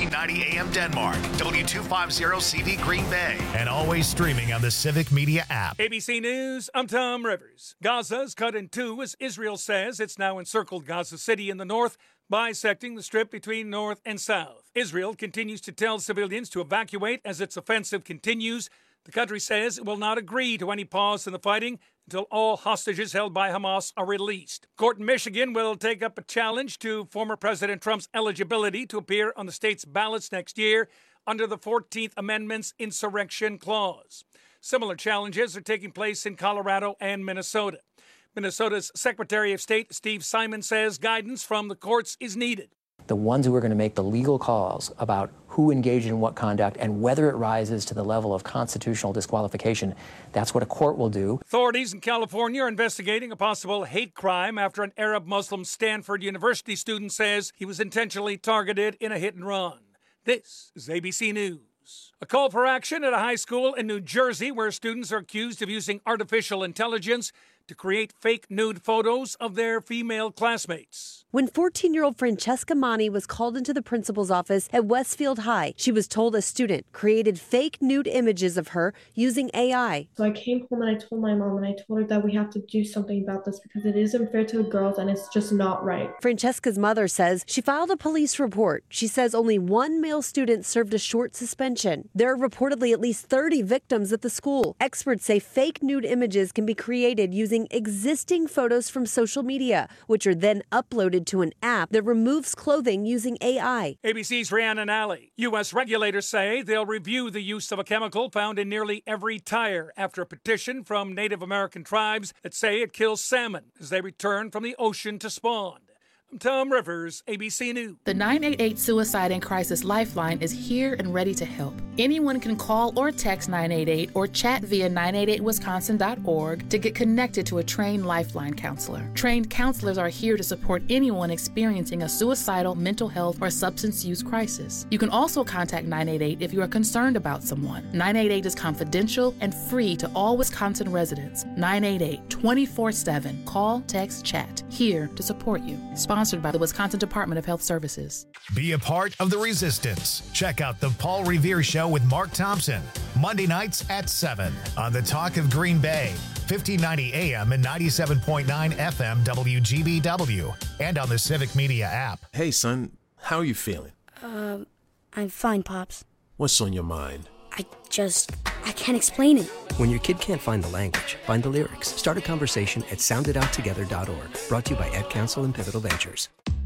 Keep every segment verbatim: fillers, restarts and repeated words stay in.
fifteen ninety A M Denmark, W two fifty C D Green Bay, and always streaming on the Civic Media app. A B C News, I'm Tom Rivers. Gaza's cut in two as Israel says it's now encircled Gaza City in the north, bisecting the strip between north and south. Israel continues to tell civilians to evacuate as its offensive continues. The country says it will not agree to any pause in the fighting until all hostages held by Hamas are released. Court in Michigan will take up a challenge to former President Trump's eligibility to appear on the state's ballots next year under the fourteenth Amendment's insurrection clause. Similar challenges are taking place in Colorado and Minnesota. Minnesota's Secretary of State Steve Simon says guidance from the courts is needed. The ones who are going to make the legal calls about who engaged in what conduct and whether it rises to the level of constitutional disqualification, that's what a court will do. Authorities in California are investigating a possible hate crime after an Arab Muslim Stanford University student says he was intentionally targeted in a hit and run. This is A B C News. A call for action at a high school in New Jersey where students are accused of using artificial intelligence to create fake nude photos of their female classmates. When fourteen-year-old Francesca Mani was called into the principal's office at Westfield High, she was told a student created fake nude images of her using A I. So I came home and I told my mom and I told her that we have to do something about this because it isn't fair to the girls and it's just not right. Francesca's mother says she filed a police report. She says only one male student served a short suspension. There are reportedly at least thirty victims at the school. Experts say fake nude images can be created using existing photos from social media, which are then uploaded to an app that removes clothing using A I. A B C's Rhiannon Alley. U S regulators say they'll review the use of a chemical found in nearly every tire after a petition from Native American tribes that say it kills salmon as they return from the ocean to spawn. I'm Tom Rivers, A B C News. The nine eight eight Suicide and Crisis Lifeline is here and ready to help. Anyone can call or text nine eight eight or chat via nine eight eight wisconsin dot org to get connected to a trained Lifeline counselor. Trained counselors are here to support anyone experiencing a suicidal, mental health, or substance use crisis. You can also contact nine eight eight if you are concerned about someone. nine eight eight is confidential and free to all Wisconsin residents. nine eight eight, twenty-four seven. Call, text, chat. Here to support you. Sponsored by the Wisconsin Department of Health Services. Be a part of the resistance. Check out the Paul Revere Show with Mark Thompson, Monday nights at seven on the Talk of Green Bay, fifteen ninety A M and ninety-seven point nine F M W G B W, and on the Civic Media app. Hey, son, how are you feeling? Uh, I'm fine, Pops. What's on your mind? I just, I can't explain it. When your kid can't find the language, find the lyrics. Start a conversation at sound it out together dot org. Brought to you by Ed Council and Pivotal Ventures.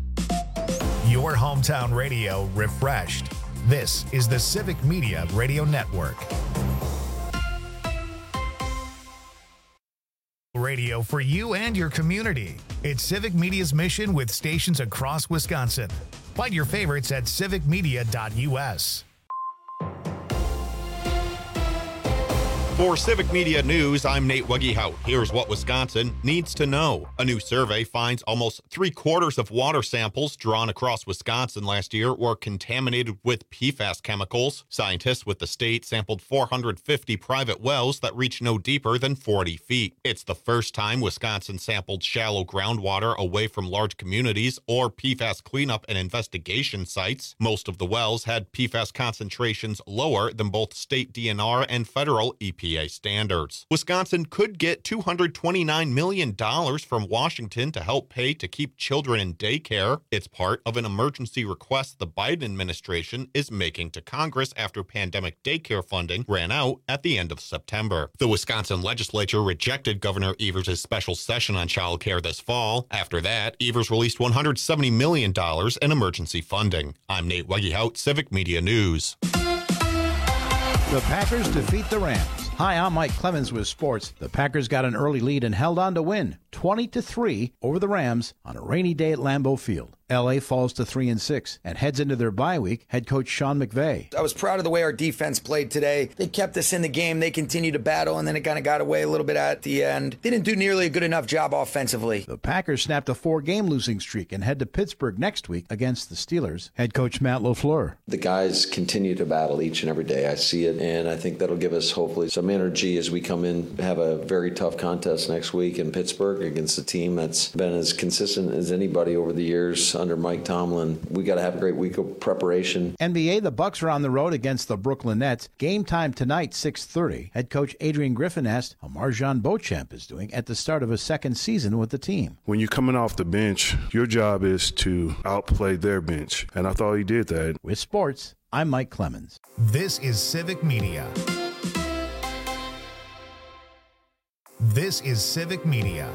Your hometown radio refreshed. This is the Civic Media Radio Network. Radio for you and your community. It's Civic Media's mission with stations across Wisconsin. Find your favorites at civic media dot U S. For Civic Media News, I'm Nate Wegehout. Here's what Wisconsin needs to know. A new survey finds almost three quarters of water samples drawn across Wisconsin last year were contaminated with P FAS chemicals. Scientists with the state sampled four hundred fifty private wells that reach no deeper than forty feet. It's the first time Wisconsin sampled shallow groundwater away from large communities or P FAS cleanup and investigation sites. Most of the wells had P FAS concentrations lower than both state D N R and federal E P A standards. Wisconsin could get two hundred twenty-nine million dollars from Washington to help pay to keep children in daycare. It's part of an emergency request the Biden administration is making to Congress after pandemic daycare funding ran out at the end of September. The Wisconsin legislature rejected Governor Evers' special session on child care this fall. After that, Evers released one hundred seventy million dollars in emergency funding. I'm Nate Wegehout, Civic Media News. The Packers defeat the Rams. Hi, I'm Mike Clemens with sports. The Packers got an early lead and held on to win twenty to three over the Rams on a rainy day at Lambeau Field. L A falls to three and six and heads into their bye week. Head coach Sean McVay. I was proud of the way our defense played today. They kept us in the game. They continued to battle, and then it kind of got away a little bit at the end. They didn't do nearly a good enough job offensively. The Packers snapped a four-game losing streak and head to Pittsburgh next week against the Steelers. Head coach Matt LaFleur. The guys continue to battle each and every day. I see it, and I think that'll give us hopefully some energy as we come in, have a very tough contest next week in Pittsburgh, against a team that's been as consistent as anybody over the years under Mike Tomlin. We got to have a great week of preparation. N B A, the Bucks are on the road against the Brooklyn Nets. Game time tonight, six thirty. Head coach Adrian Griffin asked how Marjan Beauchamp is doing at the start of his second season with the team. When you're coming off the bench, your job is to outplay their bench, and I thought he did that. With sports, I'm Mike Clemens. This is Civic Media. This is Civic Media.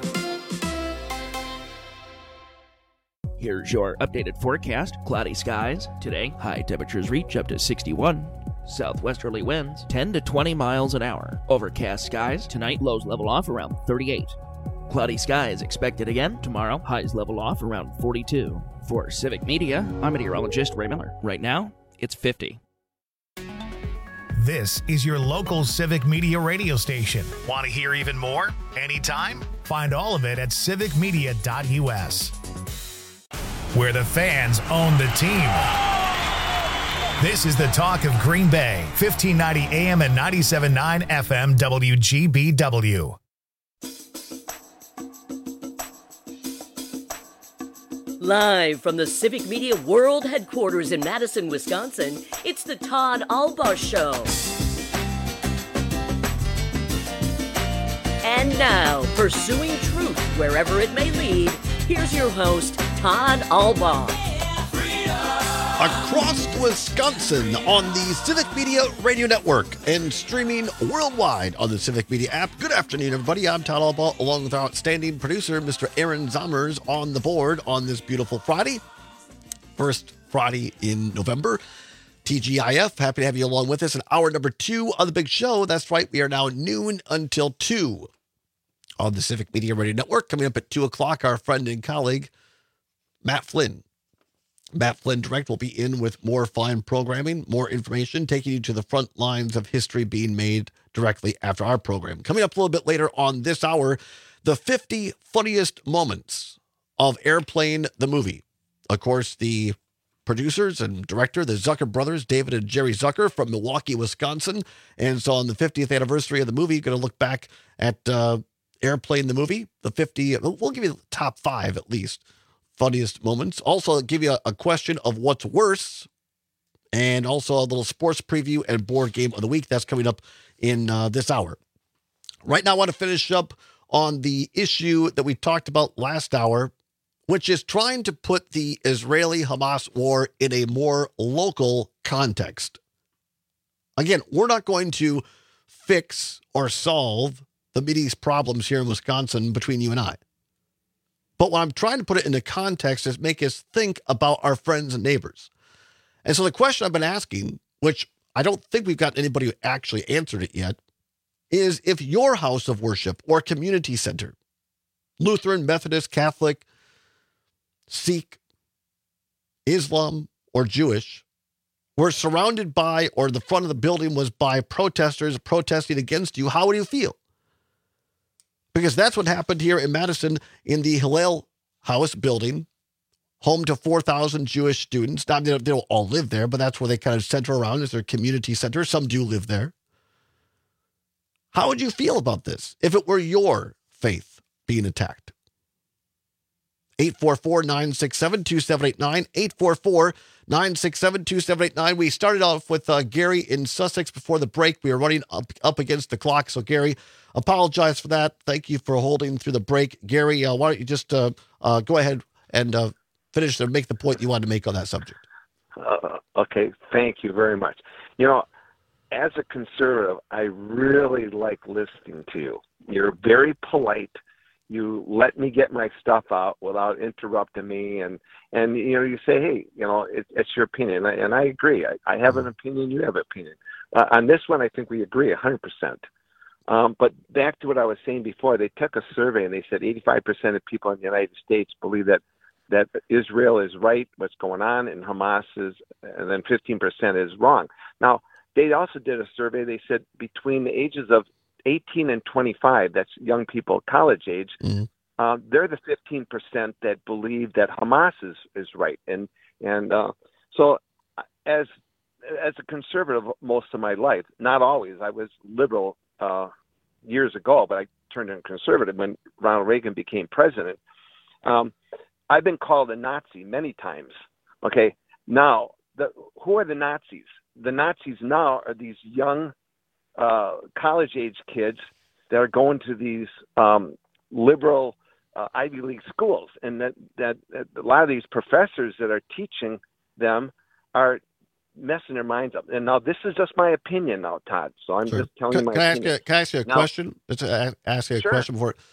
Here's your updated forecast. Cloudy skies. Today, high temperatures reach up to sixty-one. Southwesterly winds ten to twenty miles an hour. Overcast skies. Tonight, lows level off around thirty-eight. Cloudy skies expected again tomorrow. Highs level off around forty-two. For Civic Media, I'm meteorologist Ray Miller. Right now, it's fifty. This is your local Civic Media radio station. Want to hear even more? Anytime? Find all of it at civic media dot u s, where the fans own the team. This is the talk of Green Bay, fifteen ninety A M and ninety-seven point nine F M W G B W. Live from the Civic Media World Headquarters in Madison, Wisconsin, it's the Todd Albaugh Show. And now, pursuing truth wherever it may lead, here's your host, Todd Albaugh. Across Wisconsin on the Civic Media Radio Network and streaming worldwide on the Civic Media app. Good afternoon, everybody. I'm Todd Albaugh, along with our outstanding producer, Mister Aaron Zommers, on the board on this beautiful Friday. First Friday in November. T G I F, happy to have you along with us in hour number two of the big show. That's right, we are now noon until two on the Civic Media Radio Network. Coming up at two o'clock, our friend and colleague, Matt Flynn. Matt Flynn Direct will be in with more fine programming, more information, taking you to the front lines of history being made directly after our program. Coming up a little bit later on this hour, the fifty funniest moments of Airplane the movie. Of course, the producers and director, the Zucker brothers, David and Jerry Zucker from Milwaukee, Wisconsin. And so on the fiftieth anniversary of the movie, going to look back at uh, Airplane the movie, the fifty, we'll give you the top five at least. Funniest moments. Also, I'll give you a, a question of what's worse, and also a little sports preview and board game of the week. That's coming up in uh, this hour. Right now, I want to finish up on the issue that we talked about last hour, which is trying to put the Israeli-Hamas war in a more local context. Again, we're not going to fix or solve the Mideast problems here in Wisconsin between you and I. But what I'm trying to put it into context is make us think about our friends and neighbors. And so the question I've been asking, which I don't think we've got anybody who actually answered it yet, is if your house of worship or community center, Lutheran, Methodist, Catholic, Sikh, Islam, or Jewish, were surrounded by, or the front of the building was by protesters protesting against you, how would you feel? Because that's what happened here in Madison in the Hillel House building, home to four thousand Jewish students. Now, they don't, they don't all live there, but that's where they kind of center around as their community center. Some do live there. How would you feel about this if it were your faith being attacked? eight four four, nine six seven, two seven eight nine, eight four four, nine six seven, two seven eight nine. We started off with uh, Gary in Sussex before the break. We were running up, up against the clock, so Gary, apologize for that. Thank you for holding through the break. Gary, uh, why don't you just uh, uh, go ahead and uh, finish and make the point you wanted to make on that subject. Uh, okay, thank you very much. You know, as a conservative, I really like listening to you. You're very polite. You let me get my stuff out without interrupting me, and, and you know, you say, hey, you know, it, it's your opinion, and I, and I agree. I, I have an opinion, you have an opinion. Uh, on this one, I think we agree one hundred percent. Um, but back to what I was saying before, they took a survey, and they said eighty-five percent of people in the United States believe that, that Israel is right, what's going on, and Hamas is, and then fifteen percent is wrong. Now, they also did a survey. They said between the ages of eighteen and twenty-five, that's young people, college age, mm-hmm. uh, they're the fifteen percent that believe that Hamas is, is right. And and uh, so as as a conservative most of my life, not always, I was liberal uh, years ago, but I turned in conservative when Ronald Reagan became president. Um, I've been called a Nazi many times. Okay, now the, who are the Nazis? The Nazis now are these young uh, college-age kids that are going to these um, liberal uh, Ivy League schools, and that, that that a lot of these professors that are teaching them are messing their minds up. And now this is just my opinion now, Todd. So I'm Sure. just telling Can, you my can I ask opinion. you, can I ask you a Now- question? Let's a- ask you a Sure. question before.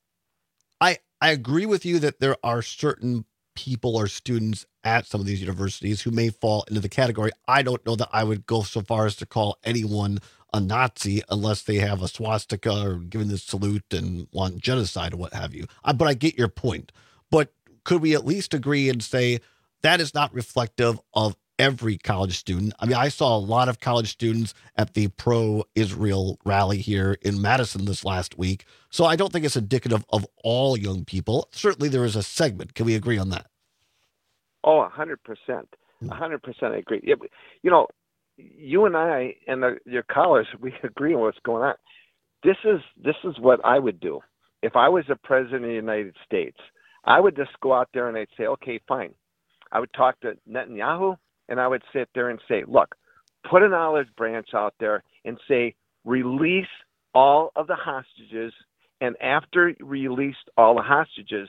I I agree with you that there are certain people or students at some of these universities who may fall into the category. I don't know that I would go so far as to call anyone a Nazi unless they have a swastika or giving the salute and want genocide or what have you. I, but I get your point. But could we at least agree and say that is not reflective of every college student? I mean, I saw a lot of college students at the pro-Israel rally here in Madison this last week. So I don't think it's indicative of all young people. Certainly there is a segment. Can we agree on that? Oh, a hundred percent, a hundred percent. I agree. Yeah, but, you know, you and I and the, your callers, we agree on what's going on. This is this is what I would do if I was the president of the United States. I would just go out there and I'd say, okay, fine. I would talk to Netanyahu and I would sit there and say, look, put an olive branch out there and say, release all of the hostages. And after you released all the hostages,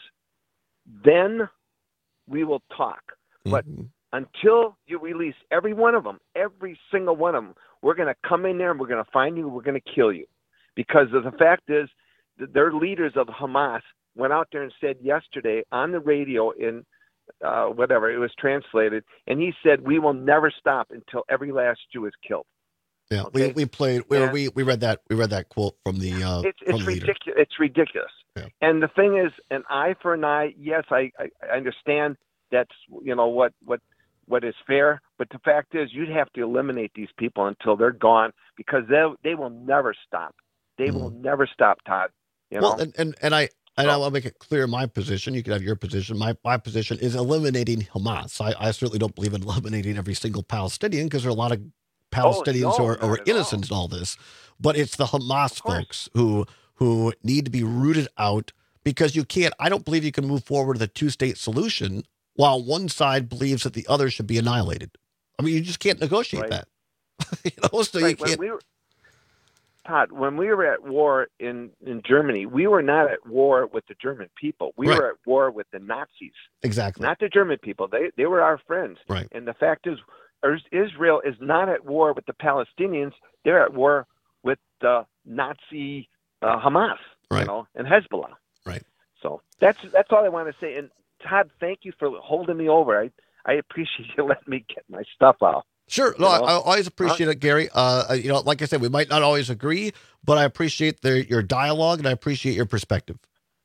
then we will talk. But until you release every one of them, every single one of them, we're going to come in there and we're going to find you. We're going to kill you. Because the fact is that their leaders of Hamas went out there and said yesterday on the radio in uh, whatever, it was translated, and he said, we will never stop until every last Jew is killed. Yeah, Okay. we, we played, we, And- we we read that, we read that quote from the, uh, It's from it's the leader. ridiculous. It's ridiculous. And the thing is, an eye for an eye. Yes, I, I, I understand that's you know what what what is fair, but the fact is, you'd have to eliminate these people until they're gone because they they will never stop. They will never stop, Todd. You know. Well, and, and, and I, and I'll make it clear my position. You can have your position. My my position is eliminating Hamas. I, I certainly don't believe in eliminating every single Palestinian because there are a lot of Palestinians Oh, no, who are, not who are at innocent in all this. But it's the Hamas folks who who need to be rooted out because you can't. I don't believe you can move forward with a two state solution while one side believes that the other should be annihilated. I mean, you just can't negotiate Right. that. you know, so you Right, when can't. we were, Todd, when we were at war in, in Germany, we were not at war with the German people. We Right. were at war with the Nazis, Exactly. not the German people. They they were our friends. Right. And the fact is, Is- Israel is not at war with the Palestinians. They're at war with the Nazi uh, Hamas, you Right. know, and Hezbollah. Right. So that's that's all I want to say. And Todd, thank you for holding me over. I I appreciate you letting me get my stuff out. Sure. No, You I, know? I always appreciate it, Gary. Uh, you know, like I said, we might not always agree, but I appreciate the, your dialogue and I appreciate your perspective.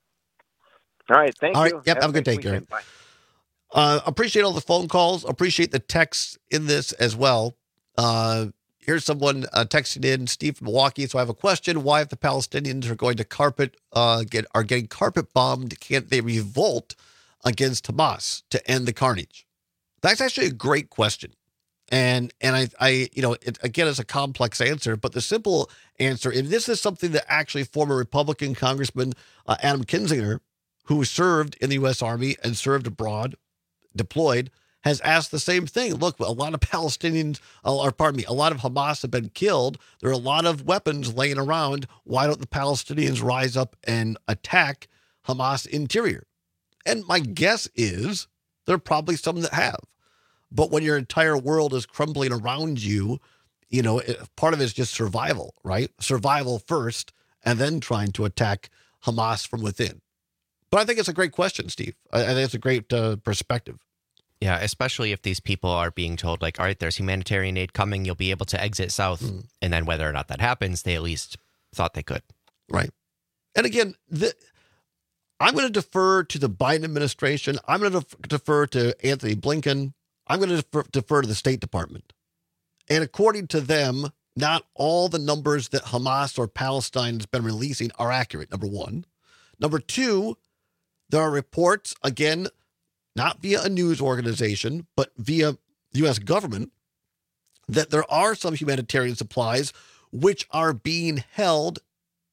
All right. Thank All right. you. Yep. Have a good nice day, Gary. weekend. Bye. Uh, appreciate all the phone calls. Appreciate the texts in this as well. Uh, here's someone uh, texting in, Steve from Milwaukee. So I have a question: why, if the Palestinians are going to carpet, uh, get are getting carpet bombed, can't they revolt against Hamas to end the carnage? That's actually a great question, and and I I you know it, again it's a complex answer, but the simple answer, and this is something that actually former Republican Congressman uh, Adam Kinzinger, who served in the U S Army and served abroad, deployed, has asked the same thing. Look, a lot of Palestinians, or pardon me, a lot of Hamas have been killed. There are a lot of weapons laying around. Why don't the Palestinians rise up and attack Hamas interior? And my guess is there are probably some that have. But when your entire world is crumbling around you, you know, it, part of it is just survival, right? Survival first, and then trying to attack Hamas from within. But I think it's a great question, Steve. I, I think it's a great uh, perspective. Yeah, especially if these people are being told, like, all right, there's humanitarian aid coming, you'll be able to exit south. Mm. And then whether or not that happens, they at least thought they could. Right. And again, the, I'm going to defer to the Biden administration. I'm going to defer to Anthony Blinken. I'm going to defer, defer to the State Department. And according to them, not all the numbers that Hamas or Palestine has been releasing are accurate, number one. Number two, there are reports, again, not via a news organization, but via the U S government, that there are some humanitarian supplies which are being held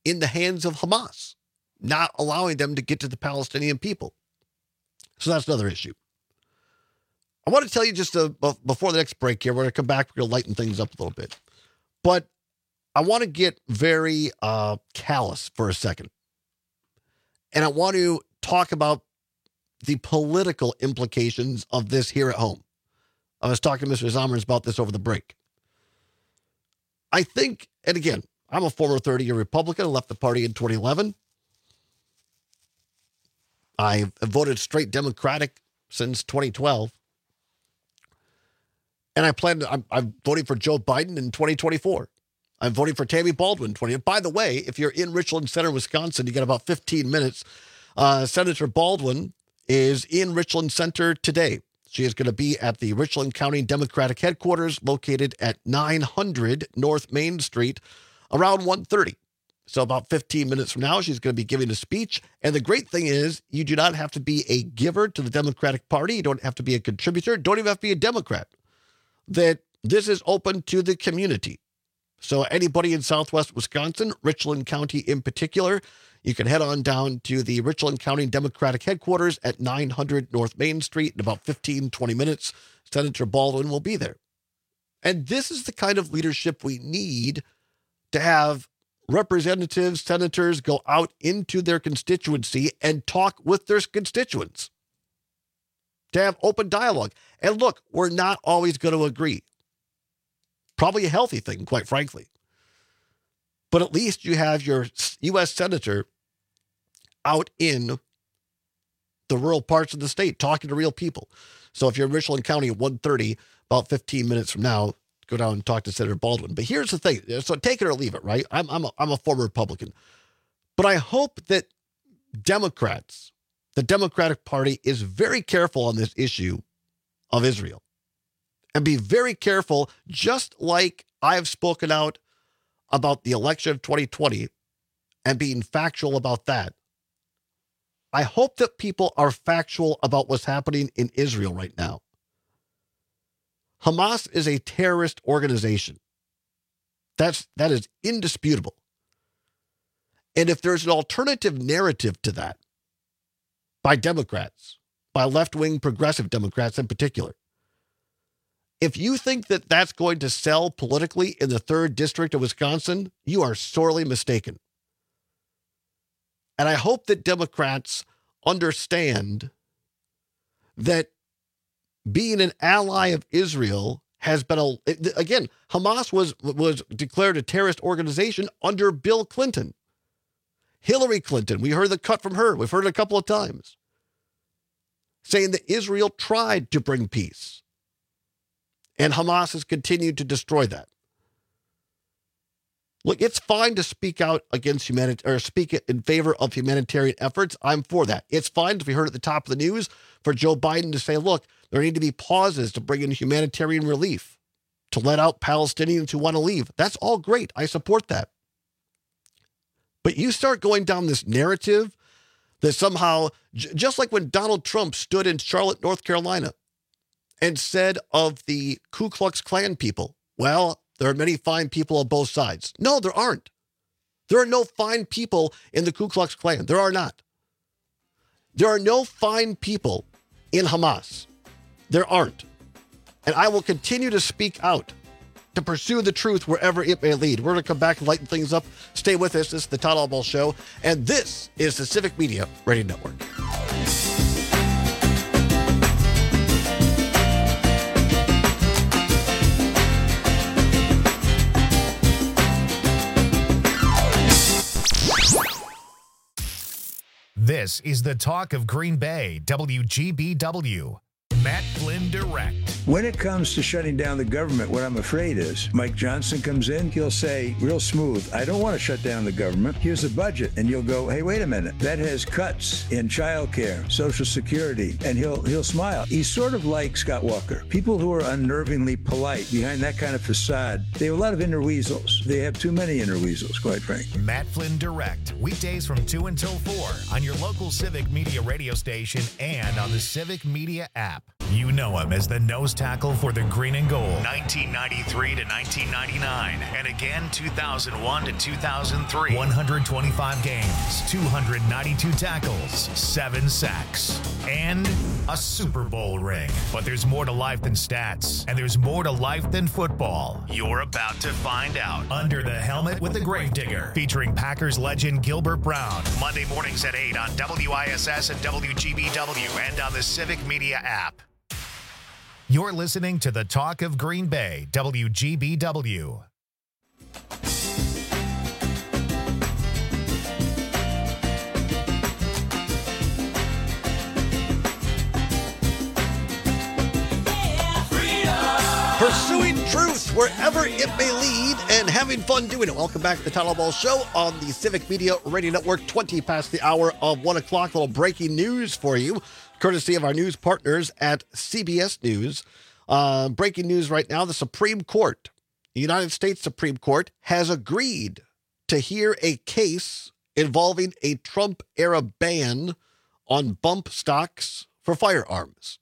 in the hands of Hamas, not allowing them to get to the Palestinian people. So that's another issue. I want to tell you just a, before the next break here, we're going to come back, we're going to lighten things up a little bit. But I want to get very uh, callous for a second. And I want to talk about the political implications of this here at home. I was talking to Mister Zommers about this over the break. I think, and again, I'm a former thirty-year Republican. I left the party in twenty eleven. I voted straight Democratic since twenty twelve. And I plan to, I'm, I'm voting for Joe Biden in twenty twenty-four. I'm voting for Tammy Baldwin in twenty. By the way, if you're in Richland Center, Wisconsin, you got about fifteen minutes. Uh, Senator Baldwin is in Richland Center today. She is going to be at the Richland County Democratic headquarters located at nine hundred North Main Street around one thirty. So about fifteen minutes from now, she's going to be giving a speech. And the great thing is you do not have to be a giver to the Democratic Party. You don't have to be a contributor. Don't even have to be a Democrat. That this is open to the community. So anybody in Southwest Wisconsin, Richland County in particular, you can head on down to the Richland County Democratic headquarters at nine hundred North Main Street in about fifteen, twenty minutes. Senator Baldwin will be there. And this is the kind of leadership we need to have representatives, senators go out into their constituency and talk with their constituents. To have open dialogue. And look, we're not always going to agree. Probably a healthy thing, quite frankly. But at least you have your U S senator out in the rural parts of the state talking to real people. So if you're in Richland County at one thirty, about fifteen minutes from now, go down and talk to Senator Baldwin. But here's the thing. So take it or leave it, right? I'm, I'm, a, I'm a former Republican. But I hope that Democrats, the Democratic Party, is very careful on this issue of Israel. And be very careful, just like I have spoken out about the election of twenty twenty and being factual about that. I hope that people are factual about what's happening in Israel right now. Hamas is a terrorist organization. That's, that is indisputable. And if there's an alternative narrative to that by Democrats, by left-wing progressive Democrats in particular, if you think that that's going to sell politically in the third district of Wisconsin, you are sorely mistaken. And I hope that Democrats understand that being an ally of Israel has been a, again, Hamas was, was declared a terrorist organization under Bill Clinton. Hillary Clinton, we heard the cut from her. We've heard it a couple of times. Saying that Israel tried to bring peace. And Hamas has continued to destroy that. Look, it's fine to speak out against humanity or speak in favor of humanitarian efforts. I'm for that. It's fine, as we heard at the top of the news, for Joe Biden to say, look, there need to be pauses to bring in humanitarian relief, to let out Palestinians who want to leave. That's all great. I support that. But you start going down this narrative that somehow, j- just like when Donald Trump stood in Charlotte, North Carolina, and said of the Ku Klux Klan people, well, there are many fine people on both sides. No, there aren't. There are no fine people in the Ku Klux Klan. There are not. There are no fine people in Hamas. There aren't. And I will continue to speak out to pursue the truth wherever it may lead. We're going to come back and lighten things up. Stay with us. This is the Todd Albaugh Show, and this is the Civic Media Radio Network. This is the talk of Green Bay, W G B W. Matt Flynn Direct. When it comes to shutting down the government, what I'm afraid is Mike Johnson comes in, he'll say real smooth, I don't want to shut down the government. Here's the budget. And you'll go, hey, wait a minute. That has cuts in childcare, Social Security, and he'll he'll smile. He's sort of like Scott Walker. People who are unnervingly polite behind that kind of facade, they have a lot of inner weasels. They have too many inner weasels, quite frankly. Matt Flynn Direct, weekdays from two until four on your local Civic Media radio station and on the Civic Media app. You know him as the nose tackle for the Green and Gold, nineteen ninety-three to nineteen ninety-nine, and again two thousand one to two thousand three. one hundred twenty-five games, two hundred ninety-two tackles, seven sacks, and a Super Bowl ring. But there's more to life than stats, and there's more to life than football. You're about to find out. Under the Helmet with the Gravedigger, featuring Packers legend Gilbert Brown. Monday mornings at eight on W I S S and W G B W and on the Civic Media app. You're listening to the Talk of Green Bay, W G B W. Pursuing truth wherever it may lead and having fun doing it. Welcome back to the Tyler Ball Show on the Civic Media Radio Network, twenty past the hour of one o'clock. A little breaking news for you, courtesy of our news partners at C B S News. Uh, breaking news right now, the Supreme Court, the United States Supreme Court, has agreed to hear a case involving a Trump-era ban on bump stocks for firearms.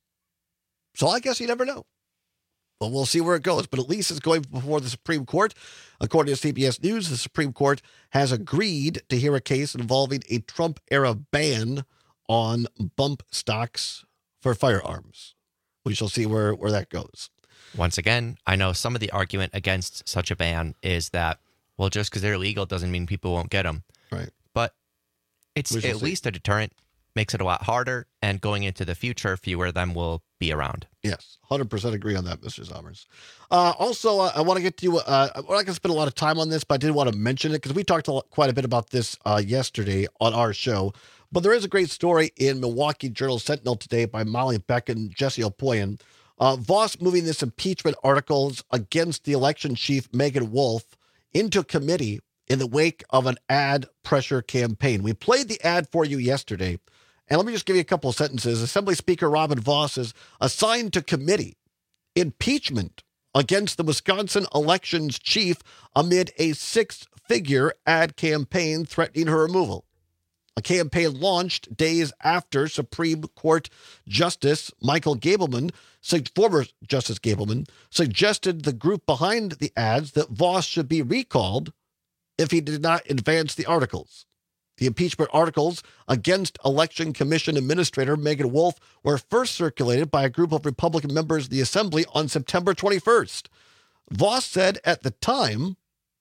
So I guess you never know. But we'll see where it goes. But at least it's going before the Supreme Court. According to C B S News, the Supreme Court has agreed to hear a case involving a Trump-era ban on bump stocks for firearms. We shall see where, where that goes. Once again, I know some of the argument against such a ban is that, well, just because they're illegal doesn't mean people won't get them. Right. But it's at see. least a deterrent. Makes it a lot harder, and going into the future, fewer of them will be around. Yes, one hundred percent agree on that, Mister Zommers. Uh, also, uh, I want to get to, uh, I'm not going to spend a lot of time on this, but I did want to mention it because we talked a lot, quite a bit about this uh, yesterday on our show. But there is a great story in Milwaukee Journal Sentinel today by Molly Beck and Jesse Opoyan. Uh, Voss moving this impeachment articles against the election chief, Megan Wolf, into committee in the wake of an ad pressure campaign. We played the ad for you yesterday. And let me just give you a couple of sentences. Assembly Speaker Robin Voss is assigned to committee impeachment against the Wisconsin elections chief amid a six-figure ad campaign threatening her removal. A campaign launched days after Supreme Court Justice Michael Gableman, former Justice Gableman, suggested the group behind the ads that Voss should be recalled if he did not advance the articles. The impeachment articles against Election Commission Administrator Megan Wolf were first circulated by a group of Republican members of the Assembly on September twenty-first. Voss said at the time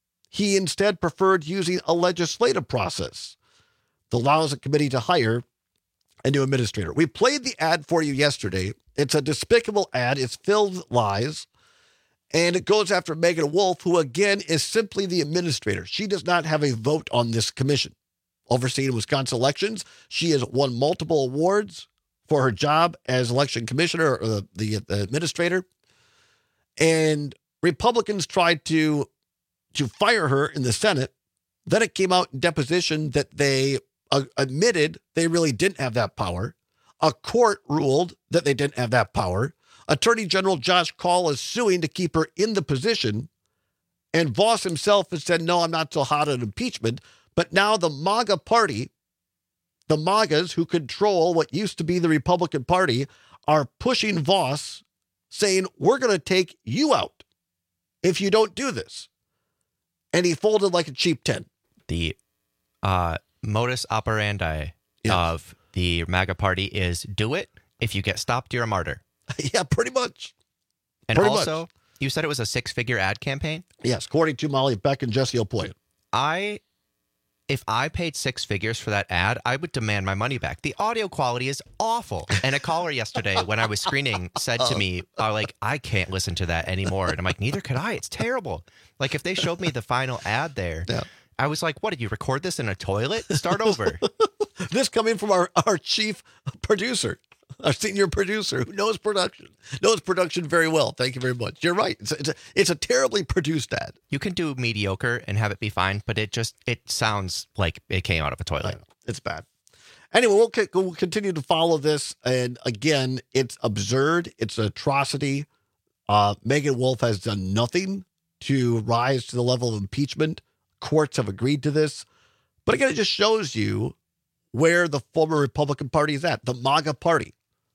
he instead preferred using a legislative process that allows a committee to hire a new administrator. We played the ad for you yesterday. It's a despicable ad. It's filled with lies. And it goes after Megan Wolf, who again is simply the administrator. She does not have a vote on this commission. Overseeing Wisconsin elections, she has won multiple awards for her job as election commissioner or the, the, the administrator. And Republicans tried to, to fire her in the Senate. Then it came out in deposition that they uh, admitted they really didn't have that power. A court ruled that they didn't have that power. Attorney General Josh Kaul is suing to keep her in the position. And Voss himself has said, no, I'm not so hot on impeachment. But now the MAGA party, the MAGAs who control what used to be the Republican Party, are pushing Voss, saying, we're going to take you out if you don't do this. And he folded like a cheap tent. The uh, modus operandi yes. of the MAGA party is do it. If you get stopped, you're a martyr. Yeah, pretty much. And pretty also, much. You said it was a six-figure ad campaign? Yes, according to Molly Beck and Jesse Opoyan. I... If I paid six figures for that ad, I would demand my money back. The audio quality is awful. And a caller yesterday, when I was screening, said to me, uh, like, I can't listen to that anymore. And I'm like, neither could I. It's terrible. Like, if they showed me the final ad there, yeah. I was like, what, did you record this in a toilet? Start over. This coming from our, our chief producer, our senior producer who knows production, knows production very well. Thank you very much. You're right. It's a, it's a, it's a terribly produced ad. You can do mediocre and have it be fine, but it just, it sounds like it came out of a toilet. It's bad. Anyway, we'll, we'll continue to follow this. And again, it's absurd. It's an atrocity. Uh, Megan Wolf has done nothing to rise to the level of impeachment. Courts have agreed to this. But again, it just shows you where the former Republican Party is at, the MAGA party.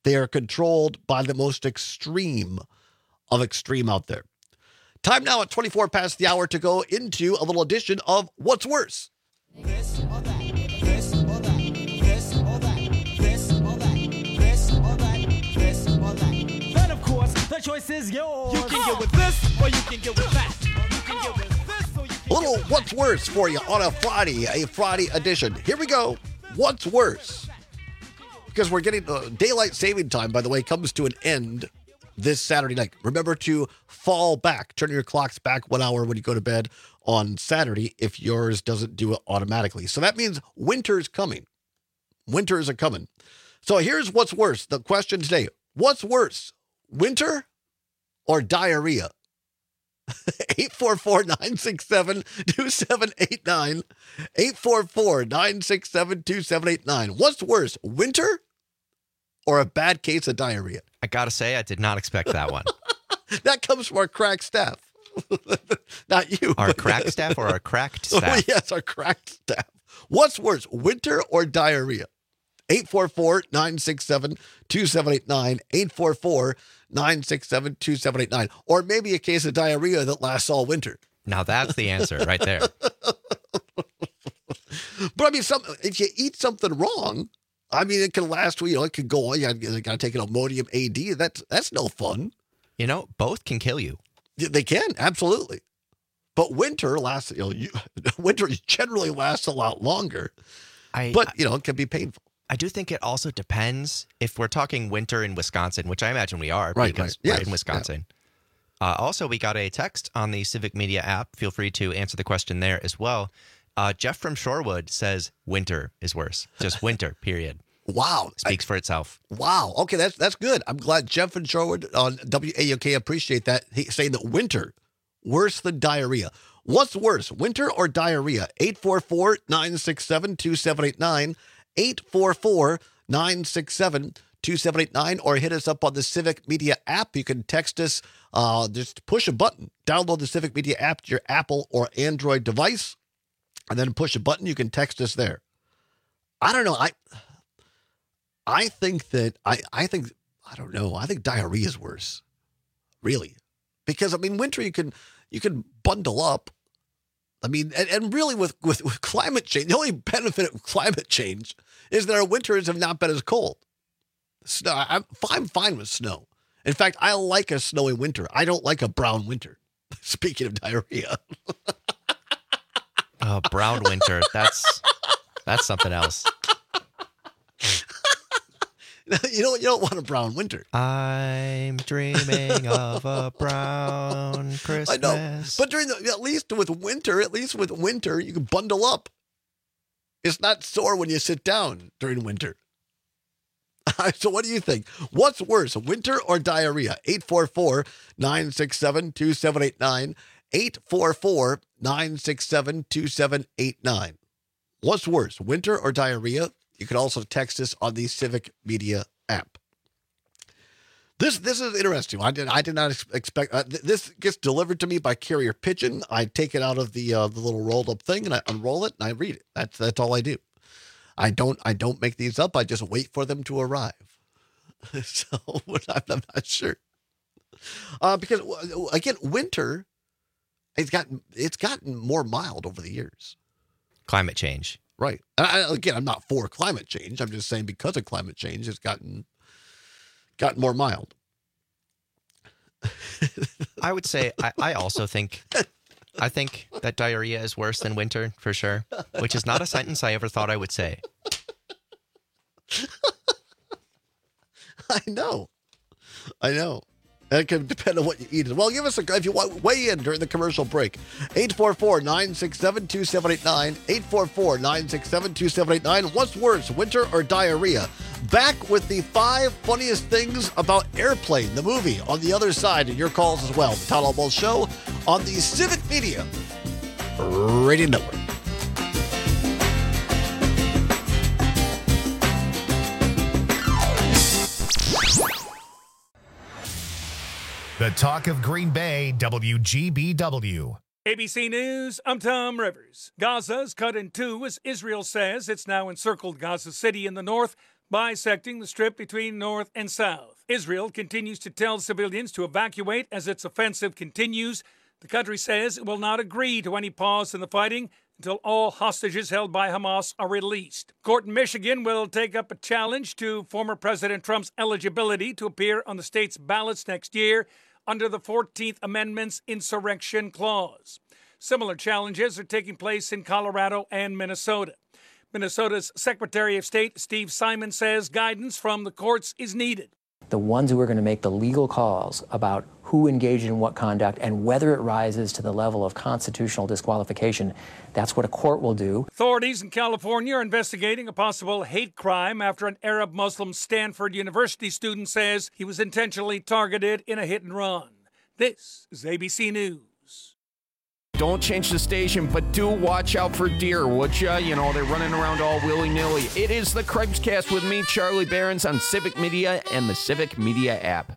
They are controlled by the most extreme of extreme out there. Time now at twenty-four past the hour to go into a little edition of What's Worse? This or that, this or that, this or that, this or that, this or that, this or that. Then, of course, the choice is yours. You can get with this or you can get with that. You can get with this or you can A little What's Worse for you on a Friday, a Friday edition. Here we go. What's worse? Because we're getting uh, daylight saving time, by the way, comes to an end this Saturday night. Remember to fall back, turn your clocks back one hour when you go to bed on Saturday if yours doesn't do it automatically. So that means winter's coming. Winters are coming. So here's what's worse. The question today, what's worse, winter or diarrhea? eight four four, nine six seven, two seven eight nine. eight four four, nine six seven, two seven eight nine. What's worse, winter or a bad case of diarrhea? I gotta say, I did not expect that one. That comes from our crack staff. Not you. Our crack staff or our cracked staff? Oh, yes, our cracked staff. What's worse, winter or diarrhea? eight four four, nine six seven, two seven eight nine. eight four four, nine six seven, two seven eight nine. Or maybe a case of diarrhea that lasts all winter. Now that's the answer right there. But I mean, some, if you eat something wrong, I mean, it can last, you know, it can go on. You got to take an Imodium A D. That's, that's no fun. You know, both can kill you. They can, absolutely. But winter lasts, you know, you, winter generally lasts a lot longer. I, but, you know, it can be painful. I do think it also depends if we're talking winter in Wisconsin, which I imagine we are right, because right. Yes, we're in Wisconsin. Yeah. Uh, also, we got a text on the Civic Media app. Feel free to answer the question there as well. Uh, Jeff from Shorewood says winter is worse. Just winter, period. Wow. Speaks I, for itself. Wow. Okay, that's that's good. I'm glad Jeff and Shorewood on W A O K appreciate that. He, saying that winter, worse than diarrhea. What's worse, winter or diarrhea? eight four four, nine six seven, two seven eight nine. eight four four, nine six seven, two seven eight nine. Or hit us up on the Civic Media app. You can text us. Uh, just push a button. Download the Civic Media app to your Apple or Android device. And then push a button. You can text us there. I don't know. I I think that, I, I think, I don't know. I think diarrhea is worse. Really. Because, I mean, winter you can, you can bundle up. I mean, and, and really with, with, with climate change, the only benefit of climate change is that our winters have not been as cold. Snow, I'm, I'm fine with snow. In fact, I like a snowy winter. I don't like a brown winter. Speaking of diarrhea. Oh, brown winter. That's that's something else. You don't you don't want a brown winter. I'm dreaming of a brown Christmas. I know, but during the at least with winter, at least with winter, you can bundle up. It's not sore when you sit down during winter. So what do you think? What's worse, winter or diarrhea? eight four four, nine six seven, two seven eight nine. eight four four, nine six seven, two seven eight nine. What's worse, winter or diarrhea? You can also text us on the Civic Media app. This this is interesting. I did I did not expect uh, th- this gets delivered to me by carrier pigeon. I take it out of the uh, the little rolled up thing and I unroll it and I read it. That's that's all I do. I don't I don't make these up. I just wait for them to arrive. So I'm, I'm not sure. Uh, because again, winter. It's gotten it's gotten more mild over the years. Climate change. Right. And I, again, I'm not for climate change. I'm just saying because of climate change, it's gotten gotten more mild. I would say I, I also think I think that diarrhea is worse than winter for sure, which is not a sentence I ever thought I would say. I know. I know. And it can depend on what you eat as well. Give us a, if you want, weigh in during the commercial break. eight four four, nine six seven, two seven eight nine. eight four four, nine six seven, two seven eight nine. What's worse, winter or diarrhea? Back with the five funniest things about Airplane, the movie, on the other side, and your calls as well. The Todd Albaugh Show on the Civic Media Radio Network. The talk of Green Bay, W G B W. A B C News, I'm Tom Rivers. Gaza's cut in two as Israel says it's now encircled Gaza City in the north, bisecting the strip between North and South. Israel continues to tell civilians to evacuate as its offensive continues. The country says it will not agree to any pause in the fighting until all hostages held by Hamas are released. Court in Michigan will take up a challenge to former President Trump's eligibility to appear on the state's ballots next year under the fourteenth Amendment's insurrection clause. Similar challenges are taking place in Colorado and Minnesota. Minnesota's Secretary of State, Steve Simon, says guidance from the courts is needed. The ones who are going to make the legal calls about who engaged in what conduct and whether it rises to the level of constitutional disqualification, that's what a court will do. Authorities in California are investigating a possible hate crime after an Arab Muslim Stanford University student says he was intentionally targeted in a hit and run. This is A B C News. Don't change the station, but do watch out for deer, would ya? You know, they're running around all willy-nilly. It is the Craigcast with me, Charlie Behrens, on Civic Media and the Civic Media app.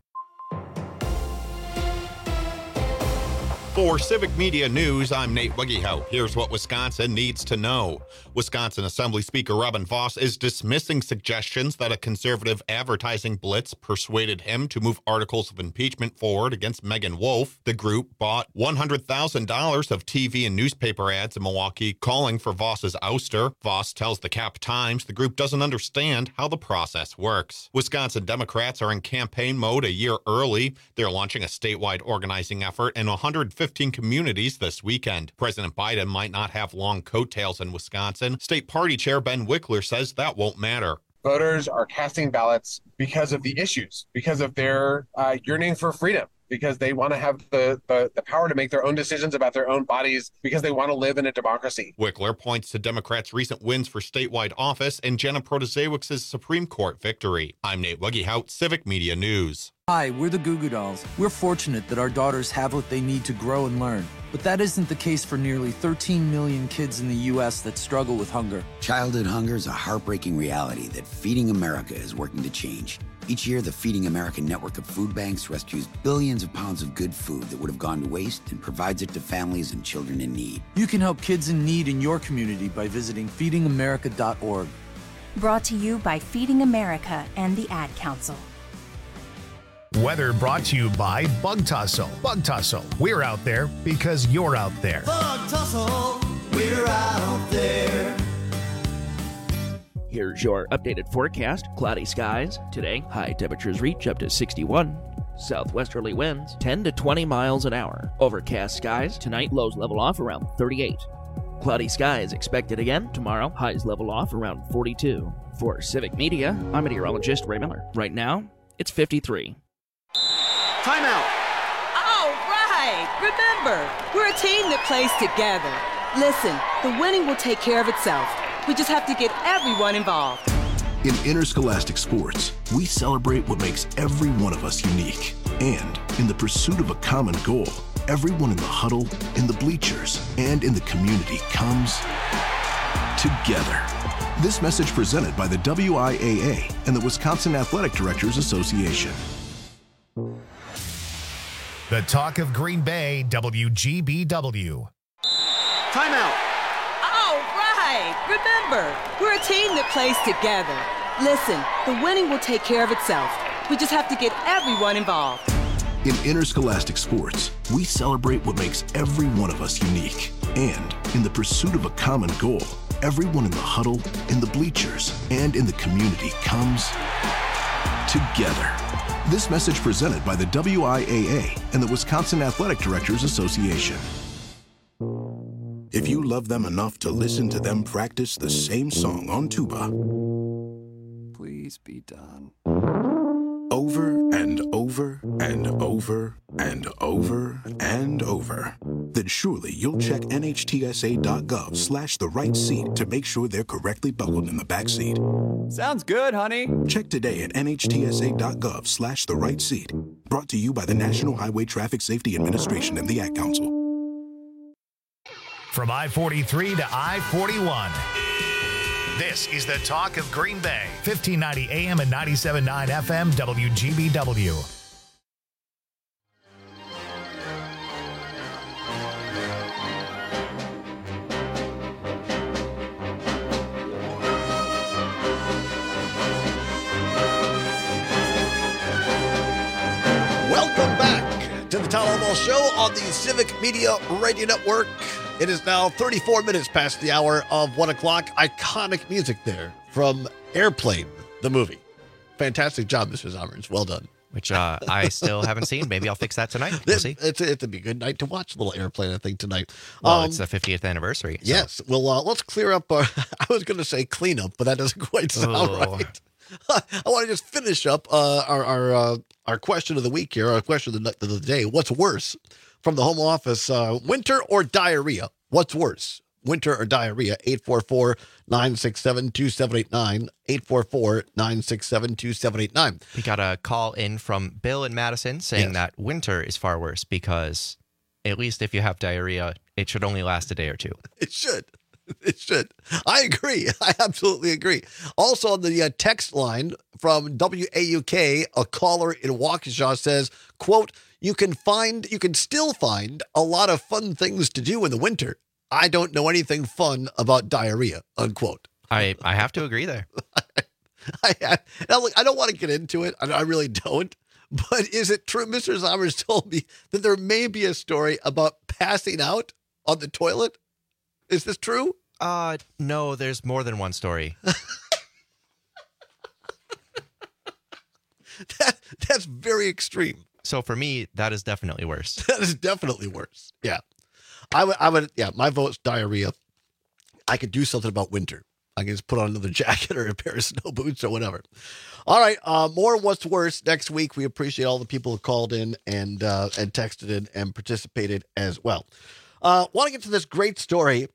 For Civic Media News, I'm Nate Wiggyhout. Here's what Wisconsin needs to know. Wisconsin Assembly Speaker Robin Vos is dismissing suggestions that a conservative advertising blitz persuaded him to move articles of impeachment forward against Megan Wolfe. The group bought one hundred thousand dollars of T V and newspaper ads in Milwaukee calling for Vos's ouster. Vos tells the Cap Times the group doesn't understand how the process works. Wisconsin Democrats are in campaign mode a year early. They're launching a statewide organizing effort in one hundred fifteen communities this weekend. President Biden might not have long coattails in Wisconsin. State Party Chair Ben Wickler says that won't matter. Voters are casting ballots because of the issues, because of their uh, yearning for freedom, because they want to have the, the, the power to make their own decisions about their own bodies, because they want to live in a democracy. Wickler points to Democrats' recent wins for statewide office and Jenna Protasiewicz's Supreme Court victory. I'm Nate Wiggyhout, Civic Media News. Hi, we're the Goo Goo Dolls. We're fortunate that our daughters have what they need to grow and learn. But that isn't the case for nearly thirteen million kids in the U S that struggle with hunger. Childhood hunger is a heartbreaking reality that Feeding America is working to change. Each year, the Feeding America network of food banks rescues billions of pounds of good food that would have gone to waste and provides it to families and children in need. You can help kids in need in your community by visiting feeding america dot org. Brought to you by Feeding America and the Ad Council. Weather brought to you by Bug Tussle. Bug Tussle, we're out there because you're out there. Bug Tussle, we're out there. Here's your updated forecast. Cloudy skies. Today, high temperatures reach up to sixty-one. Southwesterly winds ten to twenty miles an hour. Overcast skies. Tonight, lows level off around thirty-eight. Cloudy skies expected again tomorrow. Highs level off around forty-two. For Civic Media, I'm meteorologist Ray Miller. Right now, it's fifty-three. Timeout. All right. Remember, we're a team that plays together. Listen, the winning will take care of itself. We just have to get everyone involved. In interscholastic sports, we celebrate what makes every one of us unique. And in the pursuit of a common goal, everyone in the huddle, in the bleachers, and in the community comes together. This message presented by the W I A A and the Wisconsin Athletic Directors Association. The talk of Green Bay, W G B W. Timeout. All right. Remember, we're a team that plays together. Listen, the winning will take care of itself. We just have to get everyone involved. In interscholastic sports, we celebrate what makes every one of us unique. And in the pursuit of a common goal, everyone in the huddle, in the bleachers, and in the community comes together. This message presented by the W I A A and the Wisconsin Athletic Directors Association. If you love them enough to listen to them practice the same song on tuba, please be done. Over and over and over and over and over, then surely you'll check N H T S A dot gov slash the right seat to make sure they're correctly buckled in the back seat. Sounds good, honey. Check today at N H T S A dot gov slash the right seat. Brought to you by the National Highway Traffic Safety Administration and the Ad Council. From I forty-three to I forty-one. This is the talk of Green Bay, fifteen ninety A M and ninety-seven point nine F M, W G B W. Tom Albaugh Show on the Civic Media Radio Network. It is now thirty-four minutes past the hour of one o'clock. Iconic music there from Airplane, the movie. Fantastic job, Mister Zommers. Well done. Which uh, I still haven't seen. Maybe I'll fix that tonight. We'll see. It's, it's, it'd be a good night to watch a little Airplane, I think, tonight. Well, Um, it's the fiftieth anniversary. so- Yes. Well, uh, let's clear up our, I was going to say clean up, but that doesn't quite sound Oh. right. I want to just finish up uh, our our uh, our question of the week here, our question of the, of the day. What's worse from the home office, uh, winter or diarrhea? What's worse, winter or diarrhea? eight four four, nine six seven, two seven eight nine, eight four four, nine six seven, two seven eight nine. We got a call in from Bill in Madison saying Yes. that winter is far worse because at least if you have diarrhea, it should only last a day or two. It should. It should. I agree. I absolutely agree. Also on the uh, text line from W A U K, a caller in Waukesha says, quote, you can find, you can still find a lot of fun things to do in the winter. I don't know anything fun about diarrhea, unquote. I, I have to agree there. I, I, now, look, I don't want to get into it. I, I really don't. But is it true? Mister Zommers told me that there may be a story about passing out on the toilet. Is this true? Uh, no, there's more than one story. that, that's very extreme. So for me, that is definitely worse. That is definitely worse. Yeah. I would, I would, yeah, my vote's diarrhea. I could do something about winter. I can just put on another jacket or a pair of snow boots or whatever. All right. Uh, more What's Worse next week. We appreciate all the people who called in and, uh, and texted in and participated as well. Uh, want to get to this great story.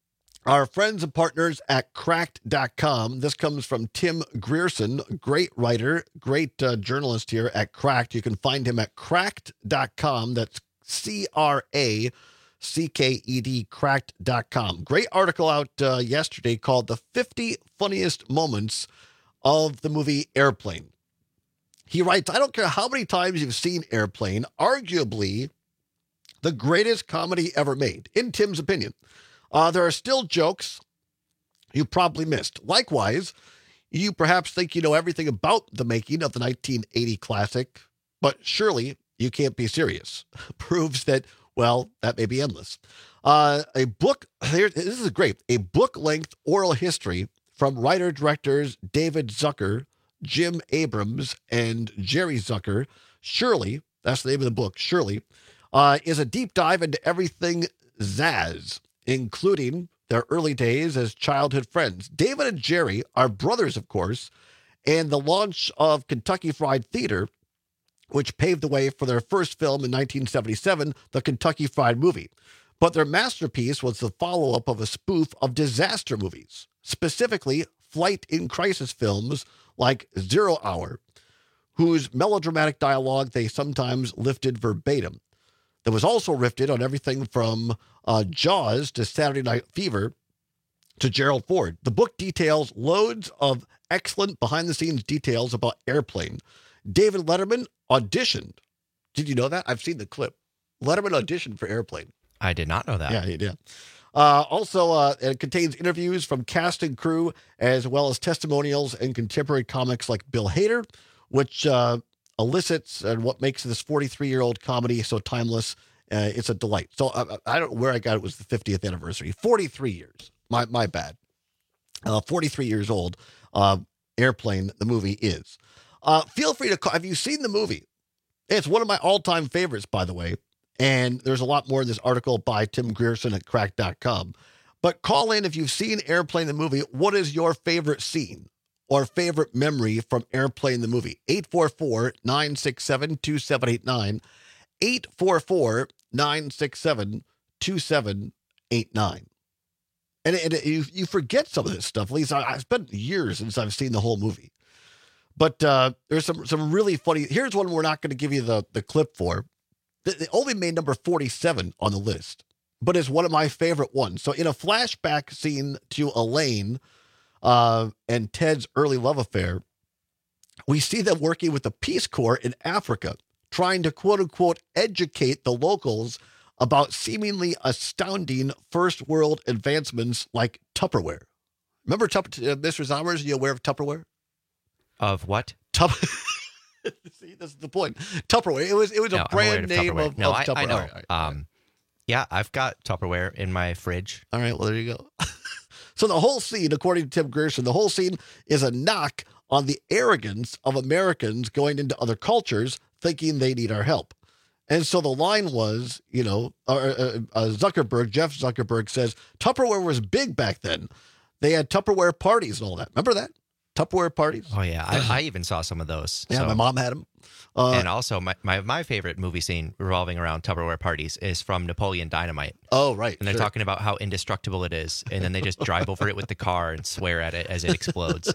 Our friends and partners at cracked dot com. This comes from Tim Grierson, great writer, great uh, journalist here at Cracked. You can find him at cracked dot com. That's C R A C K E D, cracked dot com. Great article out uh, yesterday called The fifty Funniest Moments of the Movie Airplane. He writes, I don't care how many times you've seen Airplane, arguably the greatest comedy ever made, in Tim's opinion. Uh, there are still jokes you probably missed. Likewise, you perhaps think you know everything about the making of the nineteen eighty classic, but surely you can't be serious. Proves that, well, that may be endless. Uh, a book, here, this is great, a book-length oral history from writer-directors David Zucker, Jim Abrams, and Jerry Zucker. Shirley, that's the name of the book, Shirley, uh, is a deep dive into everything Zaz, including their early days as childhood friends. David and Jerry are brothers, of course, and the launch of Kentucky Fried Theater, which paved the way for their first film in nineteen seventy-seven, the Kentucky Fried Movie. But their masterpiece was the follow-up of a spoof of disaster movies, specifically flight in crisis films like Zero Hour, whose melodramatic dialogue they sometimes lifted verbatim. That was also riffed on everything from uh, Jaws to Saturday Night Fever to Gerald Ford. The book details loads of excellent behind-the-scenes details about Airplane. David Letterman auditioned. Did you know that? I've seen the clip. Letterman auditioned for Airplane. I did not know that. Yeah, he did. Uh, also, uh, it contains interviews from cast and crew, as well as testimonials and contemporary comics like Bill Hader, which uh, elicits and what makes this forty-three-year-old comedy so timeless. Uh, it's a delight. So uh, I don't know where I got it. Was the fiftieth anniversary. forty-three years. My my bad. Uh, forty-three years old. Uh, Airplane, the movie is. Uh, feel free to call. Have you seen the movie? It's one of my all-time favorites, by the way. And there's a lot more in this article by Tim Grierson at cracked dot com. But call in if you've seen Airplane the movie. What is your favorite scene or favorite memory from Airplane the movie? eight four four, nine six seven, two seven eight nine. eight four four, nine six seven, two seven eight nine. And, and you, you forget some of this stuff. At least I, I've spent years since I've seen the whole movie. But uh, there's some some really funny. Here's one we're not going to give you the, the clip for. They only made number forty-seven on the list, but it's one of my favorite ones. So in a flashback scene to Elaine uh, and Ted's early love affair, we see them working with the Peace Corps in Africa, trying to quote unquote educate the locals about seemingly astounding first world advancements like Tupperware. Remember, Tup- uh, Mister Zommers, are you aware of Tupperware? Of what? Tup- See, that's the point. Tupperware. It was it was No, a I'm aware brand of name Tupperware. of, no, of I, Tupperware. I know. All right, all right. Um, yeah, I've got Tupperware in my fridge. All right, well, there you go. So the whole scene, according to Tim Gerson, the whole scene is a knock on the arrogance of Americans going into other cultures thinking they need our help. And so the line was, you know, uh, uh, uh, Zuckerberg, Jeff Zuckerberg says, Tupperware was big back then. They had Tupperware parties and all that. Remember that? Tupperware parties? Oh, yeah. I, I even saw some of those. Yeah, so. my mom had them. Uh, and also, my, my, my favorite movie scene revolving around Tupperware parties is from Napoleon Dynamite. Oh, right. And they're sure. talking about how indestructible it is. And then they just drive over it with the car and swear at it as it explodes.